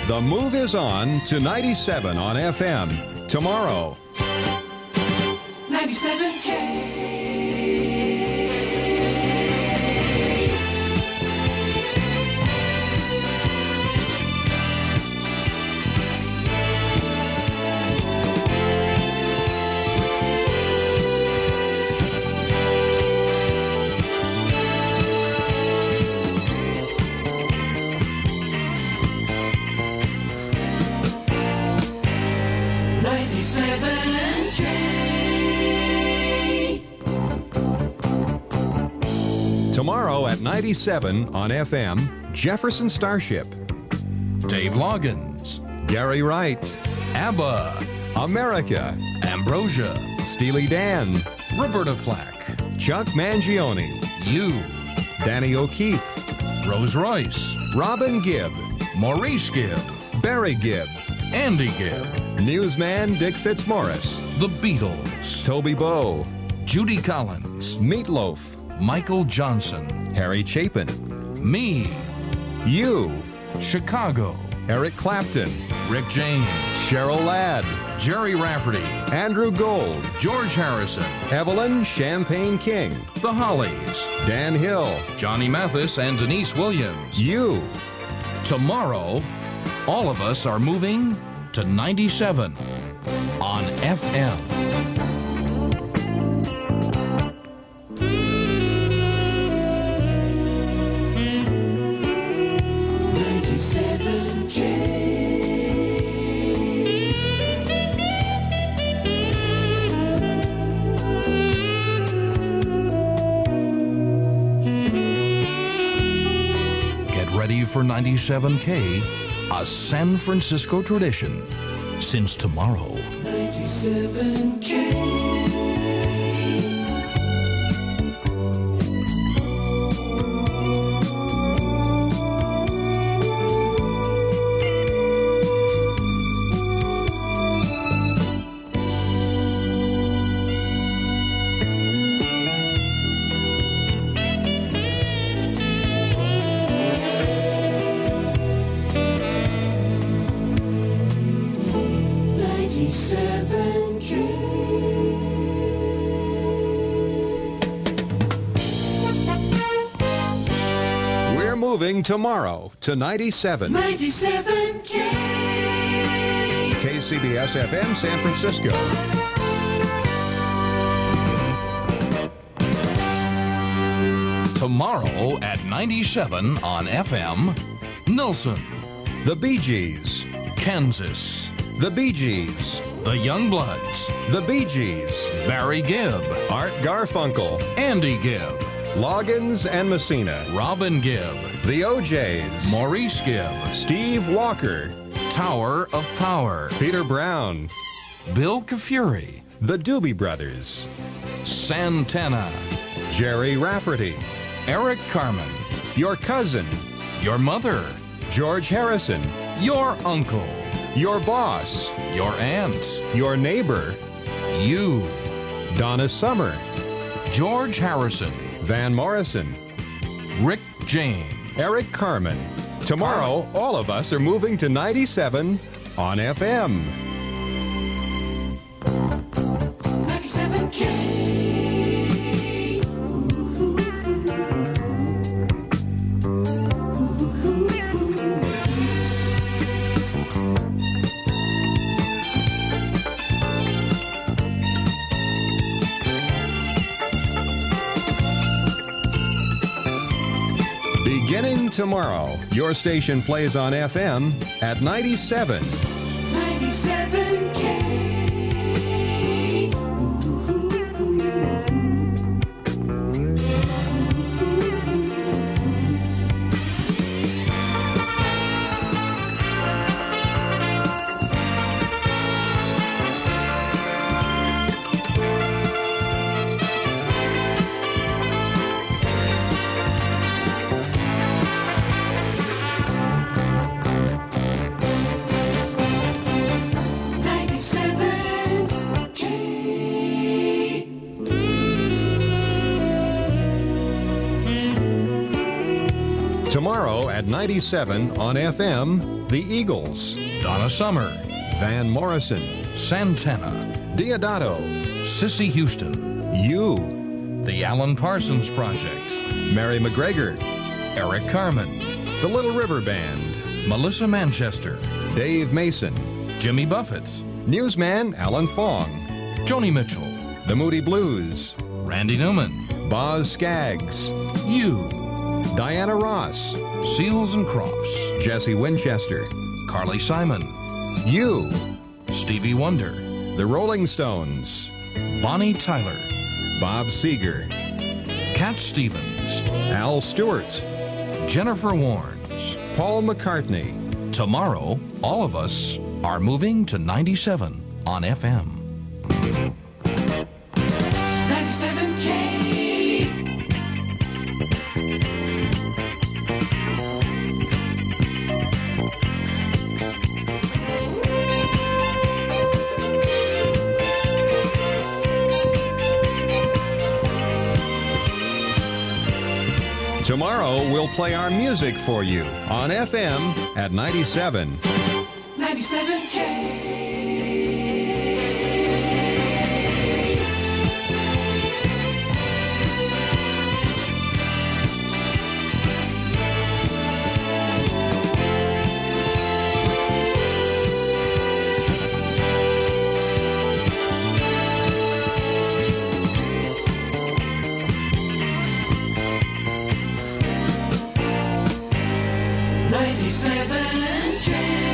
The Move is on to ninety-seven on F M tomorrow. ninety-seven K. ninety-seven K. Tomorrow at ninety-seven on F M, Jefferson Starship, Dave Loggins, Gary Wright, ABBA, America, Ambrosia, Steely Dan, Roberta Flack, Chuck Mangione, You, Danny O'Keefe, Rose Royce, Robin Gibb, Maurice Gibb, Barry Gibb, Andy Gibb, Newsman Dick Fitzmaurice, The Beatles, Toby Bowe, Judy Collins, Meatloaf, Michael Johnson, Harry Chapin, me, you, Chicago, Eric Clapton, Rick James, Cheryl Ladd, Jerry Rafferty, Andrew Gold, George Harrison, Evelyn Champagne King, The Hollies, Dan Hill, Johnny Mathis, and Denise Williams. you. Tomorrow, all of us are moving to ninety-seven on F M. ninety-seven K. Get ready for ninety-seven K, a San Francisco tradition. Since tomorrow, ninety-seven K. ninety-seven K. We're moving tomorrow to ninety-seven. ninety-seven K. K C B S F M San Francisco. tomorrow at ninety-seven on F M, Nelson, The Bee Gees, Kansas, The Bee Gees, the Youngbloods, The Bee Gees, Barry Gibb, Art Garfunkel, Andy Gibb, Loggins and Messina, Robin Gibb, The O Js, Maurice Gibb, Steve Walker, Tower of Power, Peter Brown, Bill Kafuri, The Doobie Brothers, Santana, Jerry Rafferty, Eric Carmen, your cousin, your mother, George Harrison, your uncle, your boss, your aunt, your neighbor, you, Donna Summer, George Harrison, Van Morrison, Rick James. Eric Carmen. Tomorrow, all of us are moving to ninety-seven on F M. ninety-seven K. Beginning tomorrow, your station plays on F M at ninety-seven. ninety-seven K. Tomorrow at ninety-seven on F M, The Eagles, Donna Summer, Van Morrison, Santana, Diodato, Sissy Houston, You, The Alan Parsons Project, Mary McGregor, Eric Carmen, The Little River Band, Melissa Manchester, Dave Mason, Jimmy Buffett, Newsman Alan Fong, Joni Mitchell, The Moody Blues, Randy Newman, Boz Scaggs, You, Diana Ross, Seals and Crofts, Jesse Winchester, Carly Simon, You, Stevie Wonder, The Rolling Stones, Bonnie Tyler, Bob Seger, Cat Stevens, Al Stewart, Jennifer Warnes. Paul McCartney. Tomorrow, all of us are moving to ninety-seven on F M. ninety-seven K. Tomorrow, we'll play our music for you on F M at ninety-seven. ninety-seven K. ninety-seven K.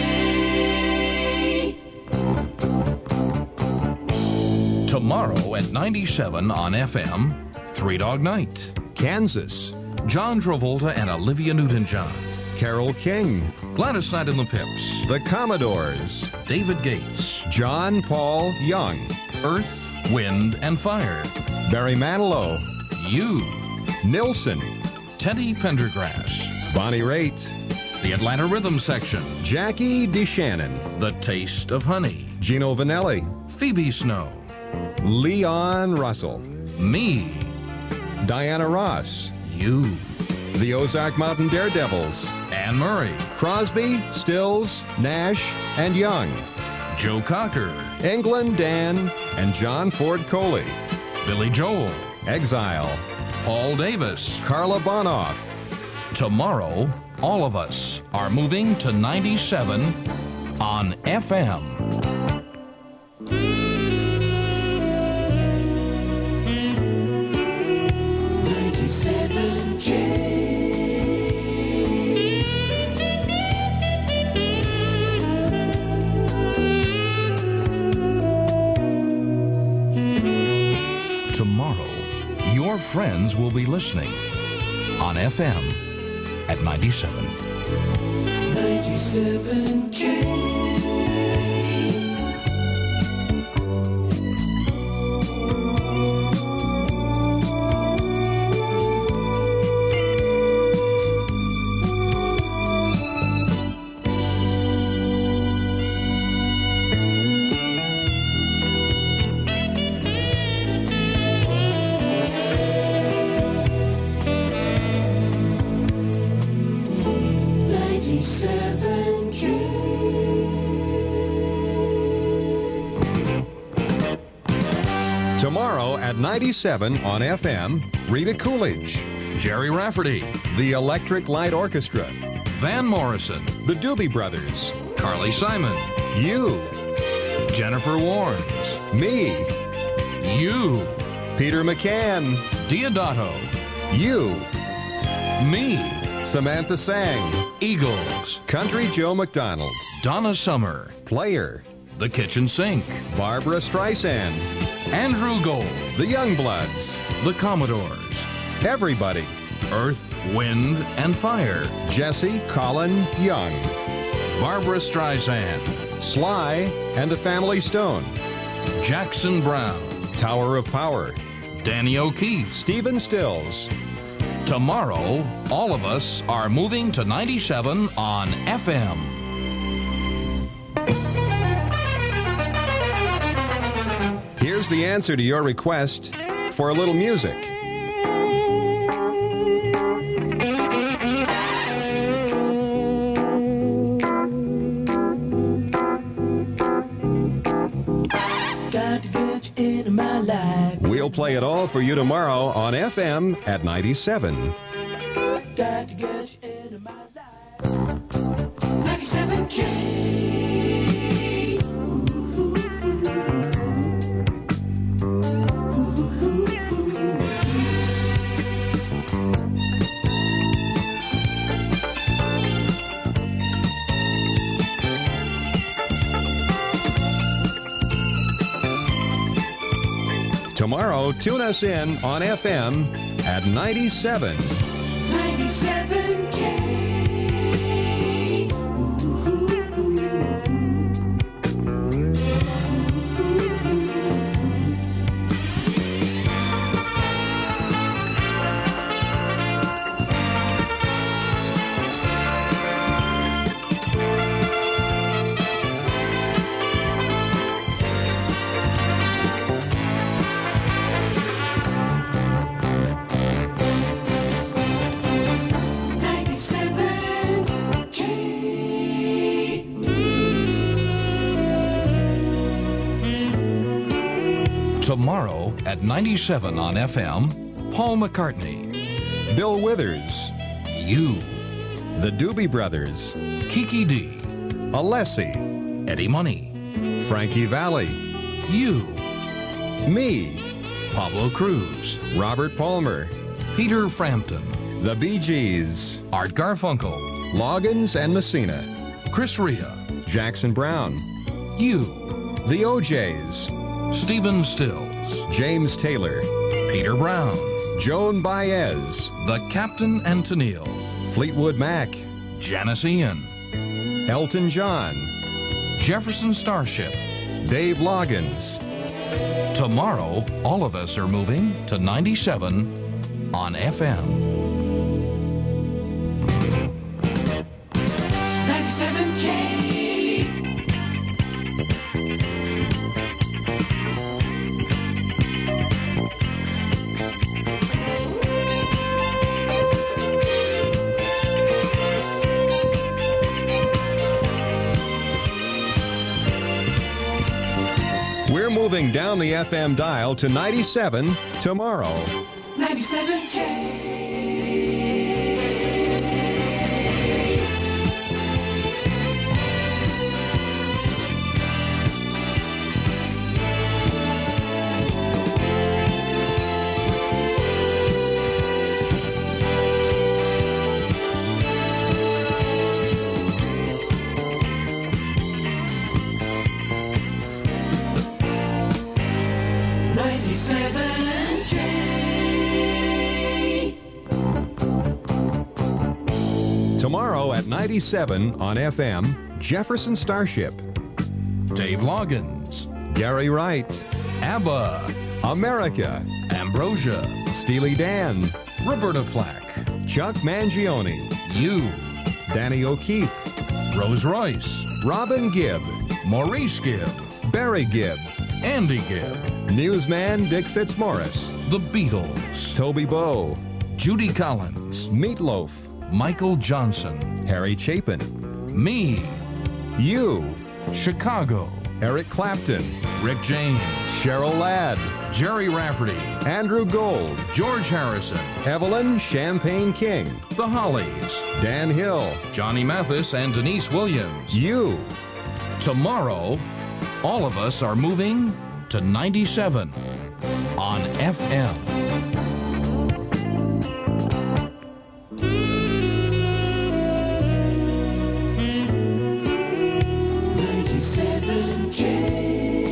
Tomorrow at ninety-seven on F M, Three Dog Night. Kansas, John Travolta and Olivia Newton-John. Carole King, Gladys Knight and the Pips. The Commodores, David Gates. John Paul Young, Earth, Wind, and Fire. Barry Manilow, You. Nilsson, Teddy Pendergrass. Bonnie Raitt, The Atlanta Rhythm Section. Jackie DeShannon, The Taste of Honey. Gino Vanelli, Phoebe Snow. Leon Russell, Me. Diana Ross, You. the Ozark Mountain Daredevils, Anne Murray. Crosby, Stills, Nash, and Young, Joe Cocker. England Dan, and John Ford Coley, Billy Joel. Exile, Paul Davis. Carla Bonoff. Tomorrow, all of us are moving to ninety-seven on F M. ninety-seven K. Tomorrow, your friends will be listening on F M at ninety-seven. ninety-seven K. ninety-seven K. Tomorrow at ninety-seven on F M, Rita Coolidge, Jerry Rafferty. the Electric Light Orchestra, Van Morrison. the Doobie Brothers, Carly Simon. you, Jennifer Warnes. me, You. Peter McCann, Diodato. you, Me. Samantha Sang, Eagles. Country Joe McDonald, Donna Summer. Player, The Kitchen Sink. Barbara Streisand, Andrew Gold. the Youngbloods, The Commodores. everybody, Earth, Wind, and Fire. Jesse Colin Young, Barbara Streisand. Sly and the Family Stone, Jackson Brown. Tower of Power, Danny O'Keefe. Stephen Stills. Tomorrow, all of us are moving to ninety-seven on F M. Here's the answer to your request for a little music. We'll play it all for you tomorrow on F M at ninety-seven. Got to get you into my life. ninety-seven K. Tomorrow, tune us in on F M at ninety-seven. ninety-seven K. Tomorrow at ninety-seven on F M, Paul McCartney, Bill Withers, You, the Doobie Brothers, Kiki D, Alessi, Eddie Money, Frankie Valli, You, me, Pablo Cruz, Robert Palmer, Peter Frampton, the Bee Gees, Art Garfunkel, Loggins and Messina, Chris Rea, Jackson Brown, You, the O Js, Stephen Stills, James Taylor, Peter Brown, Joan Baez, The Captain and Tennille, Fleetwood Mac, Janice Ian, Elton John, Jefferson Starship. Dave Loggins. Tomorrow, all of us are moving to ninety-seven on F M. ninety-seven K. We're moving down the F M dial to ninety-seven tomorrow. ninety-seven K. ninety-seven K. Tomorrow at ninety-seven on F M, Jefferson Starship, Dave Loggins, Gary Wright, ABBA, America, Ambrosia, Steely Dan, Roberta Flack, Chuck Mangione, You, Danny O'Keefe, Rose Royce, Robin Gibb, Maurice Gibb, Barry Gibb, Andy Gibb, Newsman Dick Fitzmaurice, The Beatles, Toby Bowe, Judy Collins, Meatloaf, Michael Johnson, Harry Chapin, me, you, Chicago, Eric Clapton, Rick James, Cheryl Ladd, Jerry Rafferty, Andrew Gold, George Harrison, Evelyn Champagne King, The Hollies, Dan Hill, Johnny Mathis, and Denise Williams. you. Tomorrow, all of us are moving to ninety-seven on F M. ninety-seven K.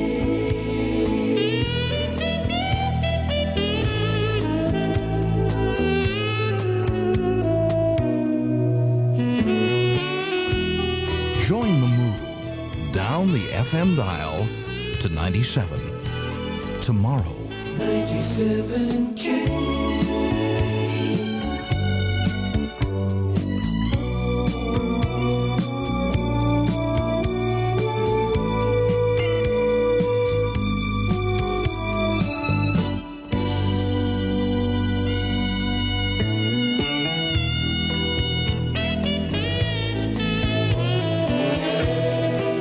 Join the move down the F M dial to ninety-seven. Tomorrow, ninety-seven K.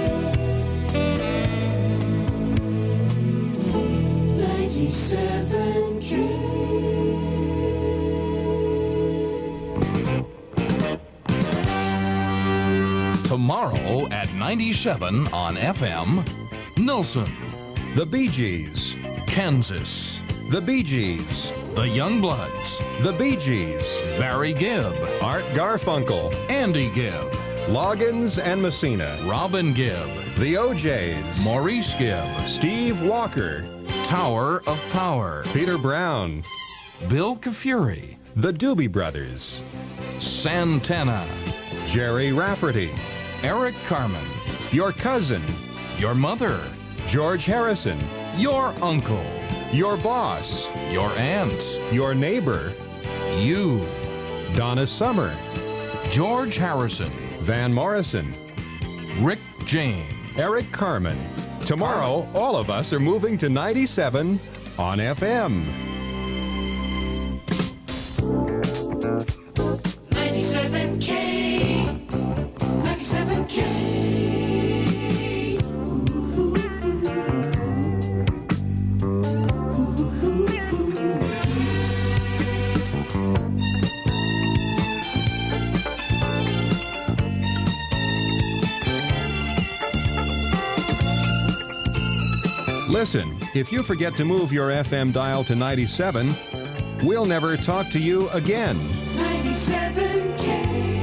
ninety-seven Tomorrow at ninety-seven on F M, Nelson. The Bee Gees. Kansas. The Bee Gees. The Youngbloods. The Bee Gees. Barry Gibb. Art Garfunkel. Andy Gibb. Loggins and Messina. Robin Gibb. The O Js. Maurice Gibb. Steve Walker. Tower of Power. Peter Brown. Bill Kafuri. The Doobie Brothers. Santana. Jerry Rafferty. Eric Carmen. Your cousin. Your mother. George Harrison. Your uncle. Your boss. Your aunt. Your neighbor. You. Donna Summer. George Harrison. Van Morrison. Rick James. Eric Carmen. Tomorrow, all of us are moving to ninety-seven on F M. ninety-seven K, ninety-seven K. Ooh, Listen, if you forget to move your F M dial to ninety-seven, we'll never talk to you again. ninety-seven K.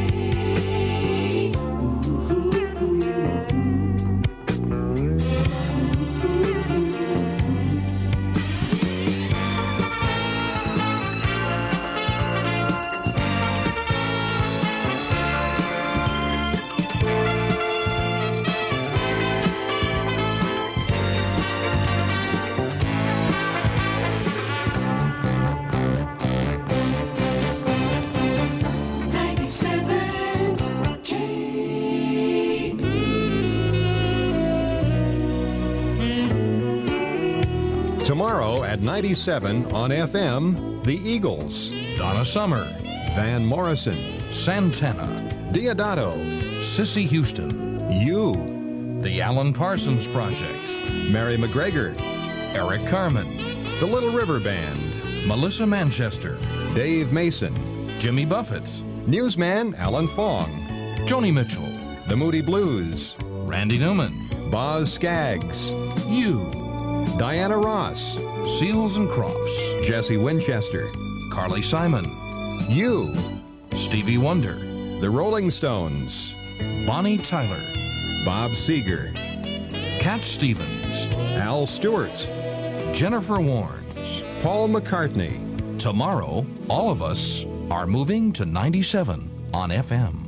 Tomorrow at ninety-seven on F M, The Eagles. Donna Summer. Van Morrison. Santana. Diodato. Sissy Houston. You. The Alan Parsons Project. Mary McGregor. Eric Carmen. The Little River Band. Melissa Manchester. Dave Mason. Jimmy Buffett. Newsman Alan Fong. Joni Mitchell. The Moody Blues. Randy Newman. Boz Scaggs. You. Diana Ross. Seals and Crofts. Jesse Winchester. Carly Simon. You. Stevie Wonder. The Rolling Stones. Bonnie Tyler. Bob Seger. Cat Stevens. Al Stewart. Jennifer Warnes. Paul McCartney. Tomorrow, all of us are moving to ninety-seven on F M.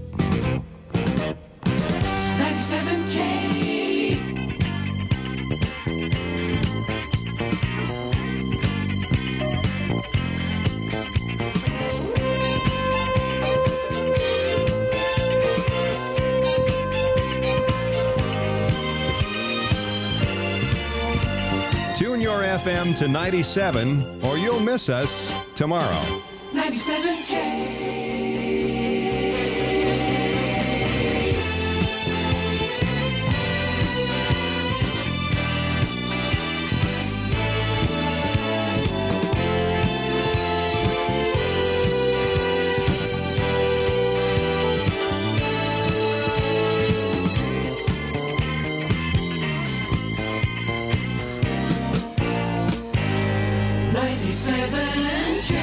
ninety-seven K. Tune your F M to ninety-seven or you'll miss us tomorrow. ninety-seven K. ninety-seven K.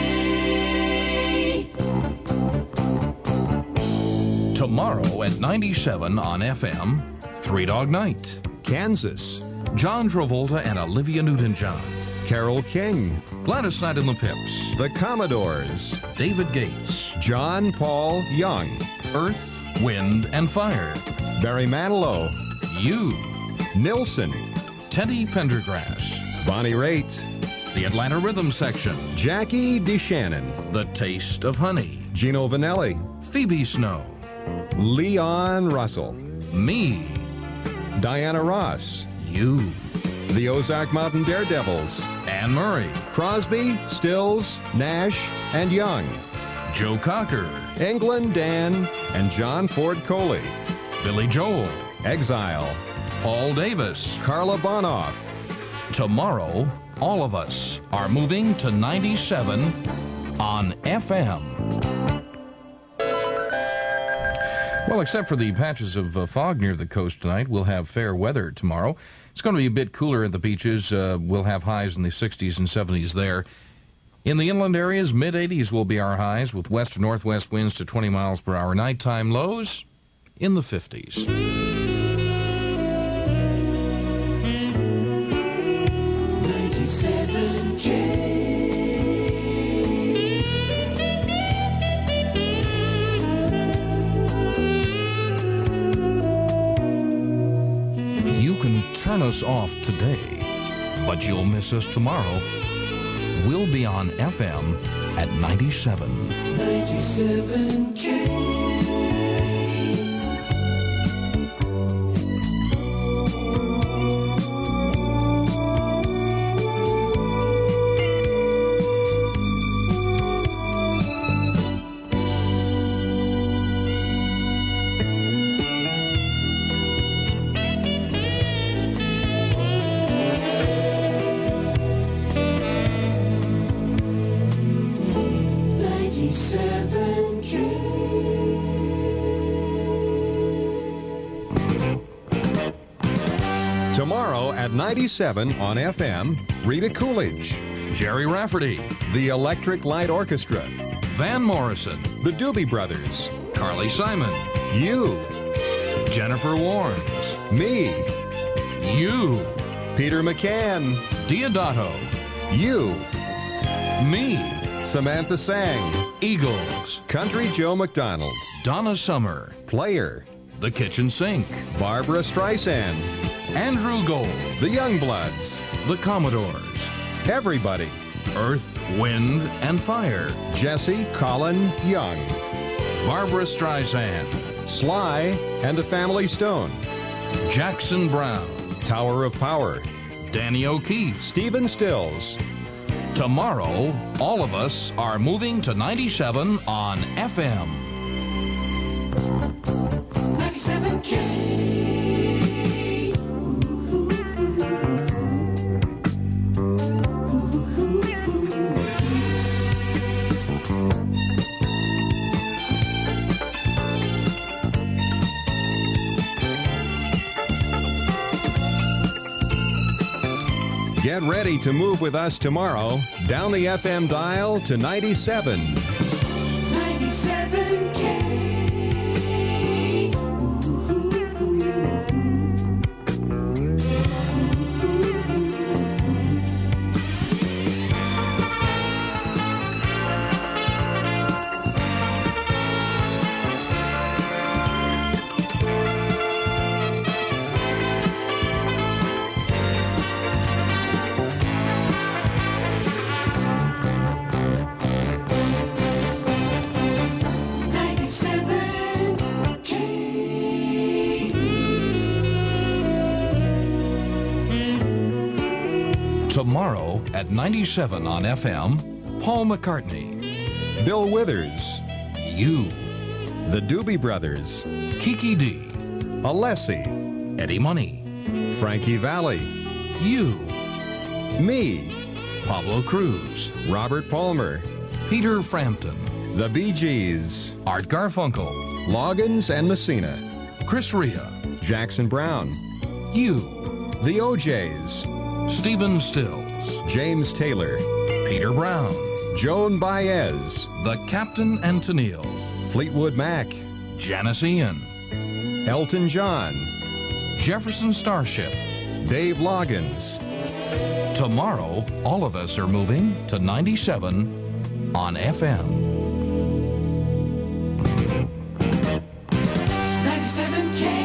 Tomorrow at ninety-seven on F M, Three Dog Night. Kansas. John Travolta and Olivia Newton-John. Carole King. Gladys Knight and the Pips. The Commodores. David Gates. John Paul Young. Earth, Wind, and Fire. Barry Manilow. You. Nilsson. Teddy Pendergrass. Bonnie Raitt. The Atlanta Rhythm Section. Jackie DeShannon. The Taste of Honey. Gino Vanelli. Phoebe Snow. Leon Russell. Me. Diana Ross. You. The Ozark Mountain Daredevils. Anne Murray. Crosby, Stills, Nash, and Young. Joe Cocker. England Dan and John Ford Coley. Billy Joel. Exile. Paul Davis. Carla Bonoff. Tomorrow, all of us are moving to ninety-seven on F M. Well, except for the patches of uh, fog near the coast tonight, we'll have fair weather tomorrow. It's going to be a bit cooler at the beaches. Uh, we'll have highs in the sixties and seventies there. In the inland areas, mid eighties will be our highs, with west to northwest winds to twenty miles per hour. Nighttime lows in the fifties. ninety-seven K. You can turn us off today, but you'll miss us tomorrow. We'll be on F M at ninety-seven. ninety-seven K. ninety-seven K. Tomorrow at ninety-seven on F M, Rita Coolidge, Jerry Rafferty, the Electric Light Orchestra, Van Morrison, the Doobie Brothers, Carly Simon, you, Jennifer Warnes, me, you, Peter McCann, Diodato, you, me, Samantha Sang, Eagles, Country Joe McDonald, Donna Summer, Player, The Kitchen Sink, Barbara Streisand, Andrew Gold, the Youngbloods, The Commodores, everybody, Earth, Wind, and Fire, Jesse Colin Young, Barbara Streisand, Sly and the Family Stone, Jackson Brown, Tower of Power, Danny O'Keefe. Stephen Stills. Tomorrow, all of us are moving to ninety-seven on F M. ninety-seven K. Get ready to move with us tomorrow down the F M dial to ninety-seven. ninety-seven K. ninety-seven K. Tomorrow at ninety-seven on F M, Paul McCartney, Bill Withers, you, the Doobie Brothers, Kiki D, Alessi, Eddie Money, Frankie Valli, you, me, Pablo Cruz, Robert Palmer, Peter Frampton, the Bee Gees, Art Garfunkel, Loggins and Messina, Chris Rea, Jackson Brown, you, the O Js, Stephen Stills, James Taylor, Peter Brown, Joan Baez, The Captain and Tennille, Fleetwood Mac, Janice Ian, Elton John, Jefferson Starship. Dave Loggins. Tomorrow, all of us are moving to ninety-seven on F M. ninety-seven K.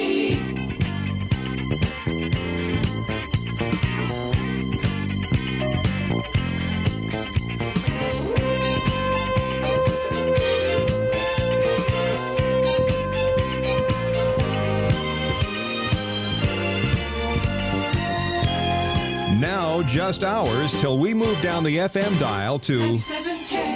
Now just hours till we move down the F M dial to ninety-seven K.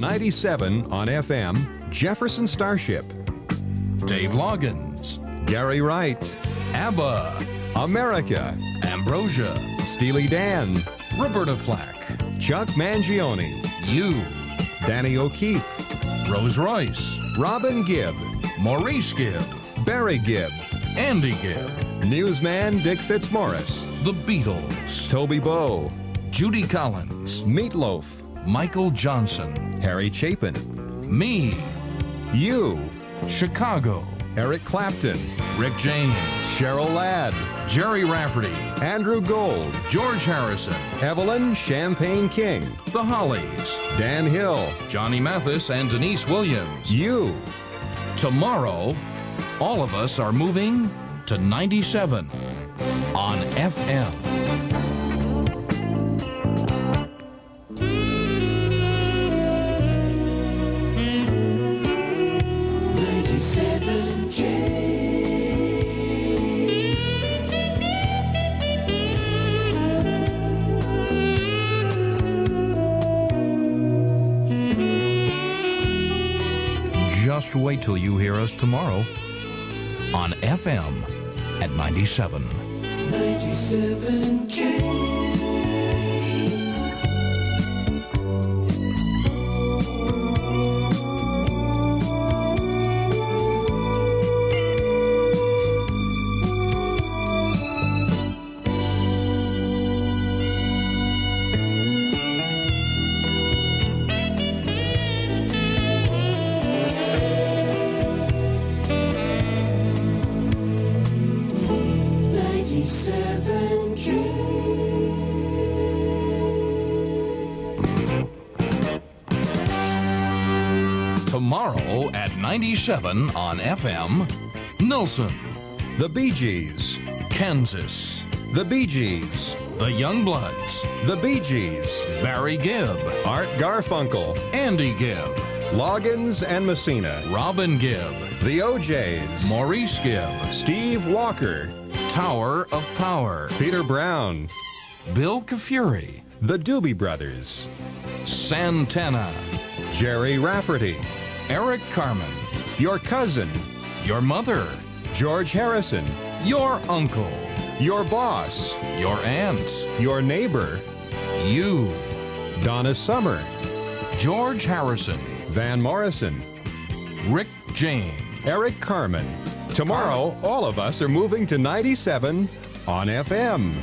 ninety-seven on F M, Jefferson Starship. Dave Loggins. Gary Wright. ABBA. America. Ambrosia. Steely Dan. Roberta Flack. Chuck Mangione. You. Danny O'Keefe. Rose Royce. Robin Gibb. Maurice Gibb. Barry Gibb. Andy Gibb. Newsman Dick Fitzmaurice. The Beatles. Toby Bowe. Judy Collins. Meatloaf. Michael Johnson. Harry Chapin. Me. You. Chicago. Eric Clapton. Rick James. Cheryl Ladd. Jerry Rafferty. Andrew Gold. George Harrison. Evelyn Champagne King. The Hollies. Dan Hill. Johnny Mathis and Denise Williams. You. Tomorrow, all of us are moving to ninety-seven on F M. ninety-seven K. Just wait till you hear us tomorrow on F M at ninety-seven. ninety-seven K. ninety-seven K. Tomorrow at ninety-seven on F M, Nelson, The Bee Gees. Kansas, The Bee Gees. the Youngbloods, The Bee Gees. Barry Gibb, Art Garfunkel. Andy Gibb, Loggins and Messina. Robin Gibb, The O Js. Maurice Gibb, Steve Walker. Tower of Power, Peter Brown. Bill Kafuri, The Doobie Brothers. Santana, Jerry Rafferty. Eric Carmen, Your cousin. your mother, George Harrison. your uncle, Your boss. your aunt, Your neighbor. you, Donna Summer. George Harrison, Van Morrison. Rick James. Eric Carmen. Tomorrow, all of us are moving to ninety-seven on F M.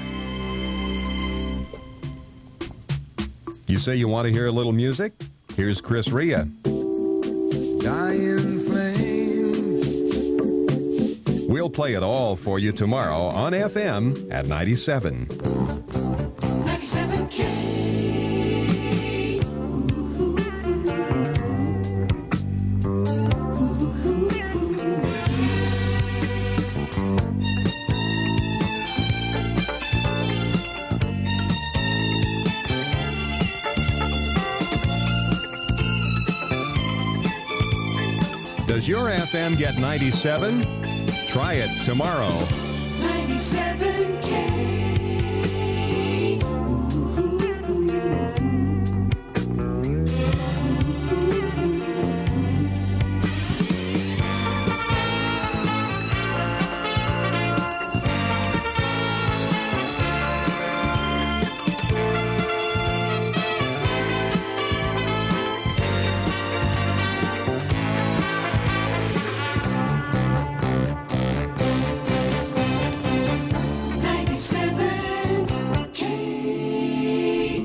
You say you want to hear a little music? Here's Chris Ria. Dying flame. We'll play it all for you tomorrow on F M at ninety-seven. ninety-seven K. Does your F M get ninety-seven? Try it tomorrow. ninety-seven K. ninety-seven K.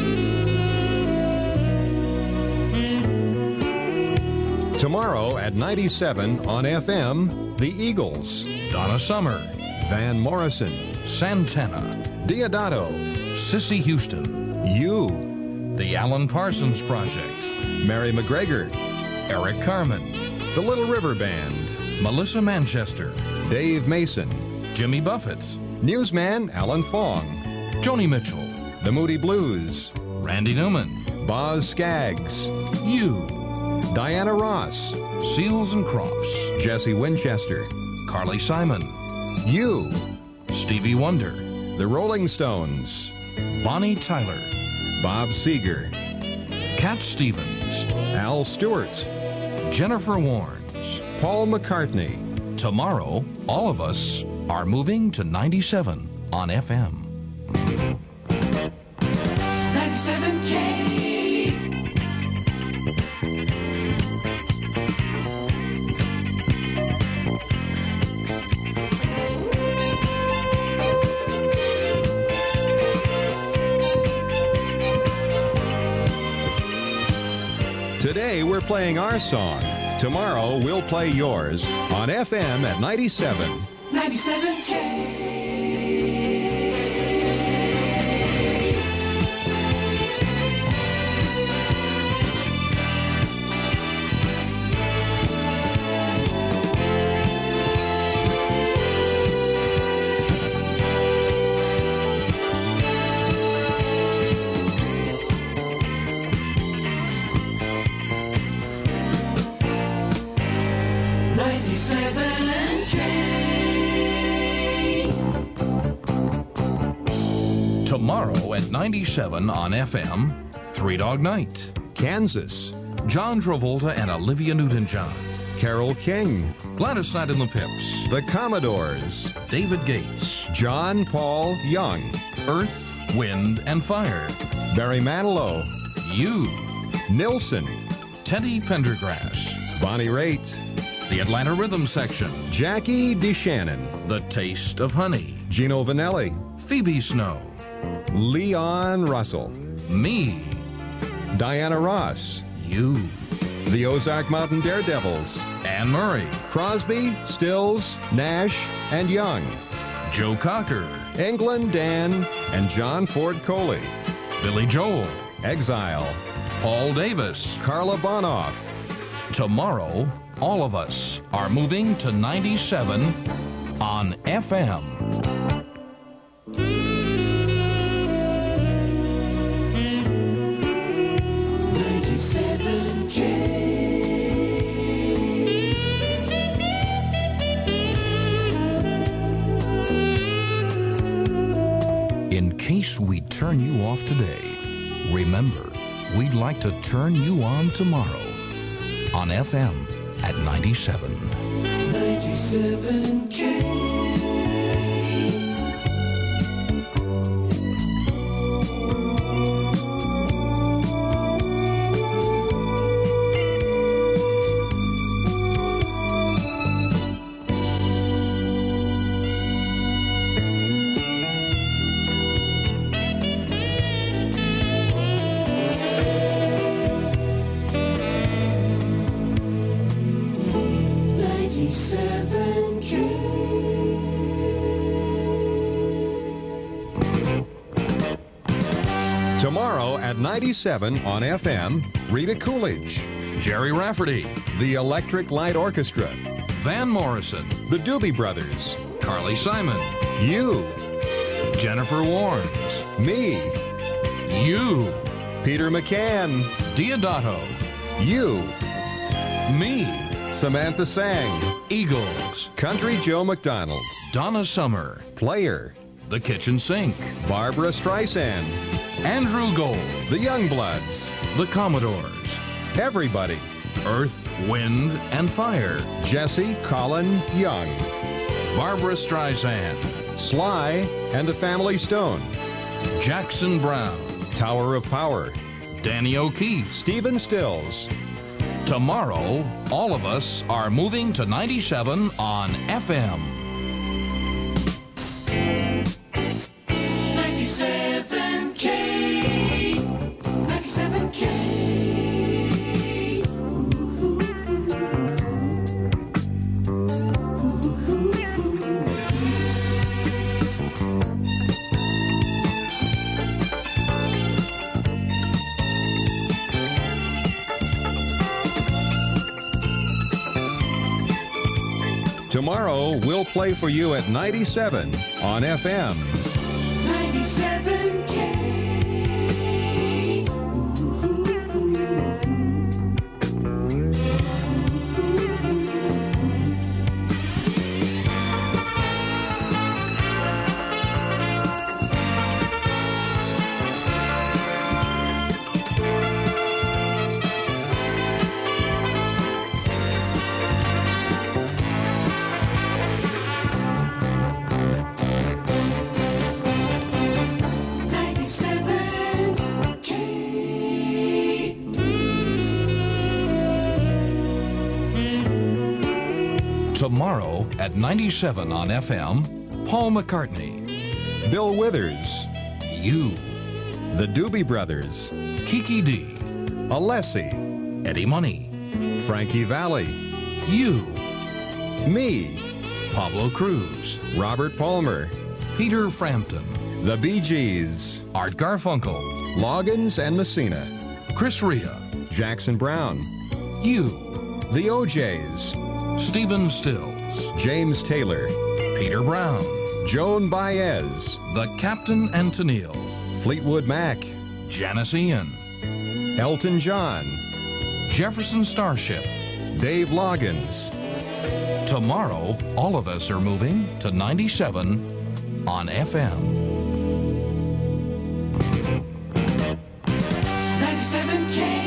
Tomorrow at ninety-seven on F M, The Eagles. Donna Summer, Van Morrison. Santana, Diodato. Sissy Houston, You. The Alan Parsons Project, Mary McGregor. Eric Carmen, The Little River Band. Melissa Manchester, Dave Mason. Jimmy Buffett, Newsman Alan Fong. Joni Mitchell, The Moody Blues. Randy Newman, Boz Scaggs. You, Diana Ross. Seals and Crofts, Jesse Winchester. Carly Simon, You. Stevie Wonder, The Rolling Stones. Bonnie Tyler, Bob Seger. Cat Stevens, Al Stewart, Jennifer Warnes. Paul McCartney. Tomorrow, all of us are moving to ninety-seven on F M. ninety-seven K. Today we're playing our song. Tomorrow we'll play yours on F M at ninety-seven. ninety-seven K. ninety-seven K. Tomorrow at ninety-seven on F M, Three Dog Night. Kansas. John Travolta and Olivia Newton-John. Carole King. Gladys Knight and the Pips. The Commodores. David Gates. John Paul Young. Earth, Wind, and Fire. Barry Manilow. You. Nilsson. Teddy Pendergrass. Bonnie Raitt. The Atlanta Rhythm Section. Jackie DeShannon. The Taste of Honey. Gino Vanelli. Phoebe Snow. Leon Russell. Me. Diana Ross. You. The Ozark Mountain Daredevils. Anne Murray. Crosby, Stills, Nash, and Young. Joe Cocker. England Dan and John Ford Coley. Billy Joel. Exile. Paul Davis. Carla Bonoff. Tomorrow, all of us are moving to ninety-seven on F M. ninety-seven K. In case we turn you off today, remember, we'd like to turn you on tomorrow on F M at ninety-seven. ninety-seven K. ninety-seven K. Tomorrow at ninety-seven on F M, Rita Coolidge. Jerry Rafferty. The Electric Light Orchestra. Van Morrison. The Doobie Brothers. Carly Simon. You. Jennifer Warnes. Me. You. Peter McCann. Diodato. You. Me. Samantha Sang. Eagles. Country Joe McDonald. Donna Summer. Player. The Kitchen Sink. Barbara Streisand. Andrew Gold. The Youngbloods. The Commodores. Everybody. Earth, Wind, and Fire. Jesse Colin Young. Barbara Streisand. Sly and the Family Stone. Jackson Brown. Tower of Power. Danny O'Keefe. Stephen Stills. Tomorrow, all of us are moving to ninety-seven on F M. ninety-seven K. ninety-seven K. Ooh, ooh, ooh. Tomorrow, we'll play for you at ninety-seven on F M. ninety-seven K. Tomorrow at ninety-seven on F M, Paul McCartney. Bill Withers. You. The Doobie Brothers. Kiki D. Alessi. Eddie Money. Frankie Valli. You. Me. Pablo Cruz. Robert Palmer. Peter Frampton. The Bee Gees. Art Garfunkel. Loggins and Messina. Chris Rea. Jackson Brown. You. The O Js. Stephen Stills. James Taylor. Peter Brown. Joan Baez. The Captain and Tennille. Fleetwood Mac. Janice Ian. Elton John. Jefferson Starship. Dave Loggins. Tomorrow, all of us are moving to ninety-seven on F M. ninety-seven K.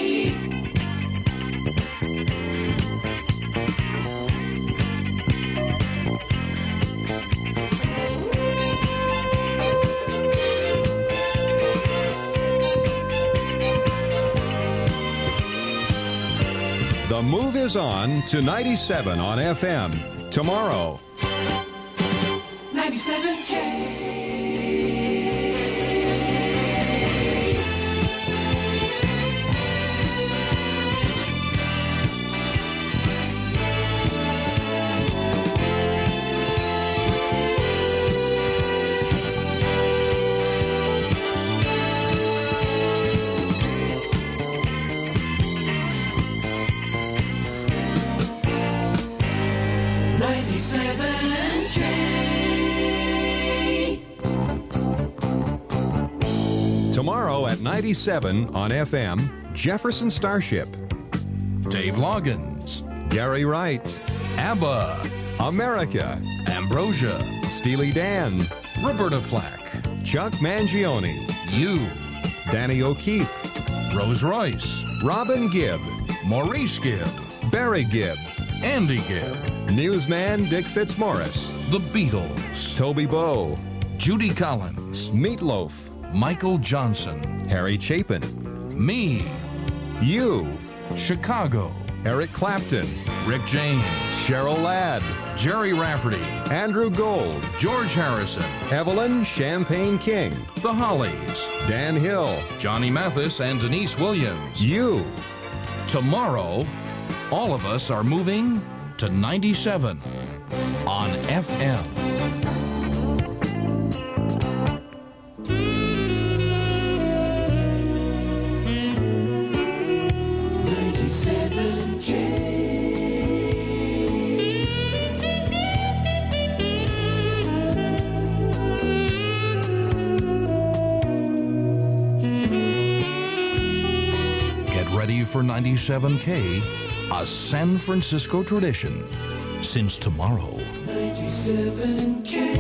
The move is on to ninety-seven on F M. Tomorrow. ninety-seven K. ninety-seven K. Tomorrow at ninety-seven on F M, Jefferson Starship. Dave Loggins. Gary Wright. ABBA. America. Ambrosia. Steely Dan. Roberta Flack. Chuck Mangione. You. Danny O'Keefe. Rose Royce. Robin Gibb. Maurice Gibb. Barry Gibb. Andy Gibb. Newsman Dick Fitzmaurice. The Beatles. Toby Bowe. Judy Collins. Meatloaf. Michael Johnson. Harry Chapin. Me. You. Chicago. Eric Clapton. Rick James. Cheryl Ladd. Jerry Rafferty. Andrew Gold. George Harrison. Evelyn Champagne King. The Hollies. Dan Hill. Johnny Mathis and Denise Williams. You. Tomorrow, all of us are moving to ninety-seven on F M. ninety-seven K. Get ready for ninety-seven K, a San Francisco tradition. Since tomorrow, ninety-seven K.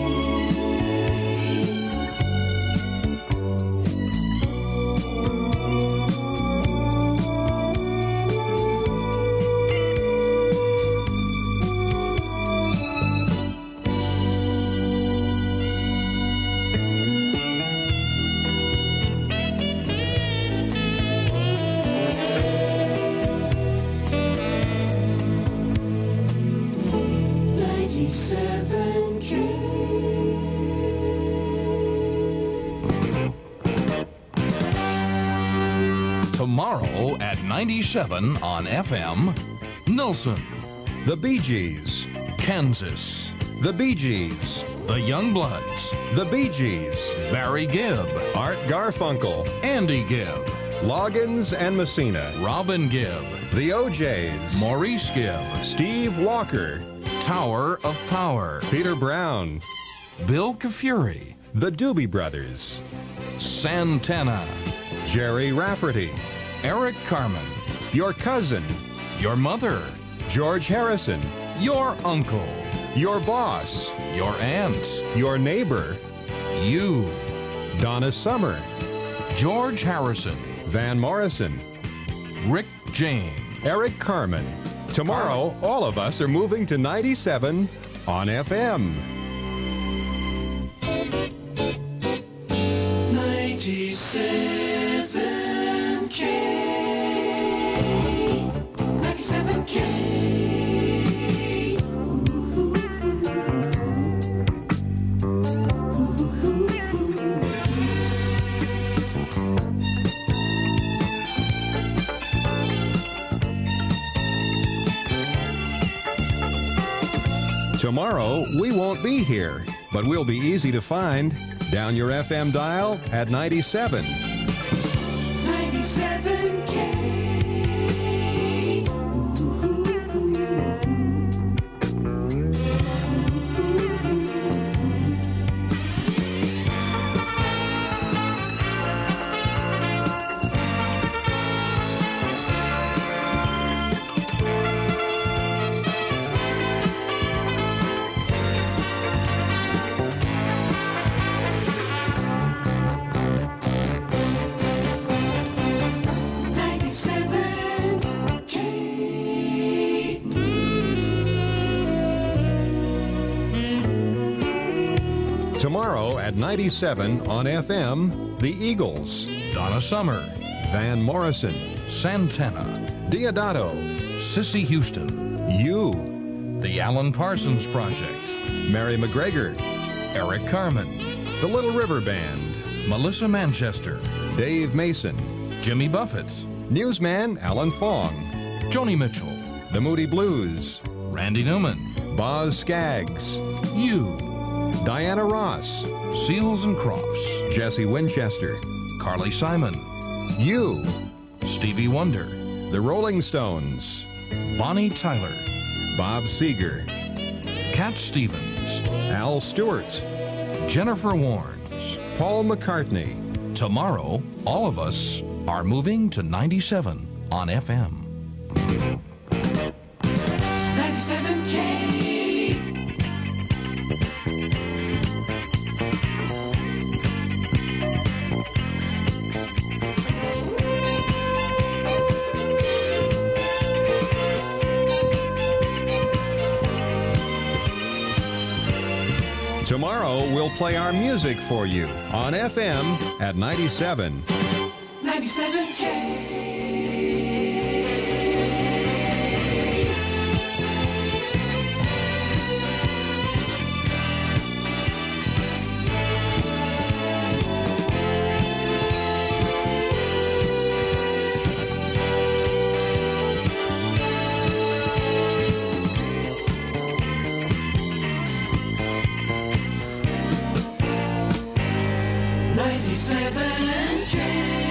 ninety-seven K. tomorrow at ninety-seven on F M, Nelson, The Bee Gees. Kansas, The Bee Gees. the Youngbloods, The Bee Gees. Barry Gibb, Art Garfunkel. Andy Gibb, Loggins and Messina. Robin Gibb, The O Js. Maurice Gibb, Steve Walker. Tower of Power, Peter Brown. Bill Kafuri, The Doobie Brothers. Santana, Jerry Rafferty. Eric Carmen, Your cousin. your mother, George Harrison. your uncle, Your boss. your aunt, Your neighbor. you, Donna Summer. George Harrison, Van Morrison. Rick James. Eric Carmen. Tomorrow, all of us are moving to ninety-seven on F M. ninety-seven K. ninety-seven K. Tomorrow, we won't be here, but we'll be easy to find. Down your F M dial at ninety-seven. ninety-seven K. Tomorrow at ninety-seven on F M, the Eagles, Donna Summer, Van Morrison, Santana, Diodato, Sissy Houston, You, The Alan Parsons Project, Mary McGregor, Eric Carmen, the Little River Band, Melissa Manchester, Dave Mason, Jimmy Buffett, Newsman Alan Fong, Joni Mitchell, the Moody Blues, Randy Newman, Boz Scaggs, You, Diana Ross, Seals and Crofts, Jesse Winchester, Carly Simon, You, Stevie Wonder, the Rolling Stones, Bonnie Tyler, Bob Seger, Cat Stevens, Al Stewart, Jennifer Warnes. Paul McCartney. Tomorrow, all of us are moving to ninety-seven on F M. ninety-seven K. Tomorrow, we'll play our music for you on F M at ninety-seven. ninety-seven K. ninety-seven K.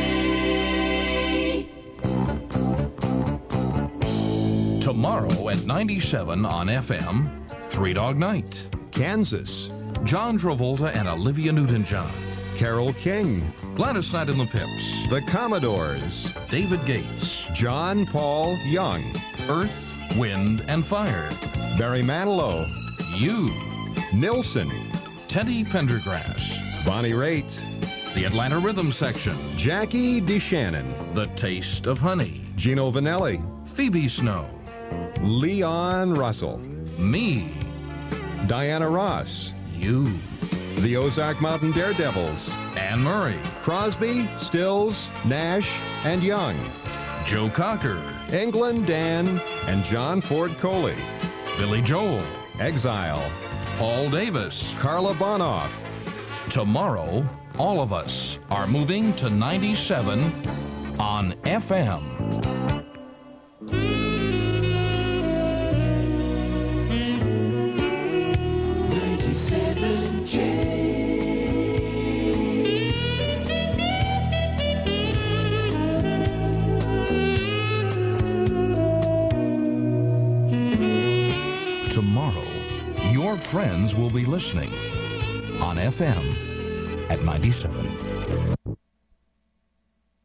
Tomorrow at ninety-seven on F M, Three Dog Night. Kansas, John Travolta and Olivia Newton-John. Carole King, Gladys Knight and the Pips. the Commodores, David Gates. John Paul Young, Earth, Wind, and Fire. Barry Manilow, You. Nilsson, Teddy Pendergrass. Bonnie Raitt, The Atlanta Rhythm Section. Jackie DeShannon, The Taste of Honey. Gino Vanelli, Phoebe Snow. Leon Russell, Me. Diana Ross, You. the Ozark Mountain Daredevils, Anne Murray. Crosby, Stills, Nash, and Young, Joe Cocker. England Dan, and John Ford Coley, Billy Joel. Exile, Paul Davis. Carla Bonoff. Tomorrow, all of us are moving to ninety-seven on F M. ninety-seven K. Tomorrow, your friends will be listening on F M at ninety-seven.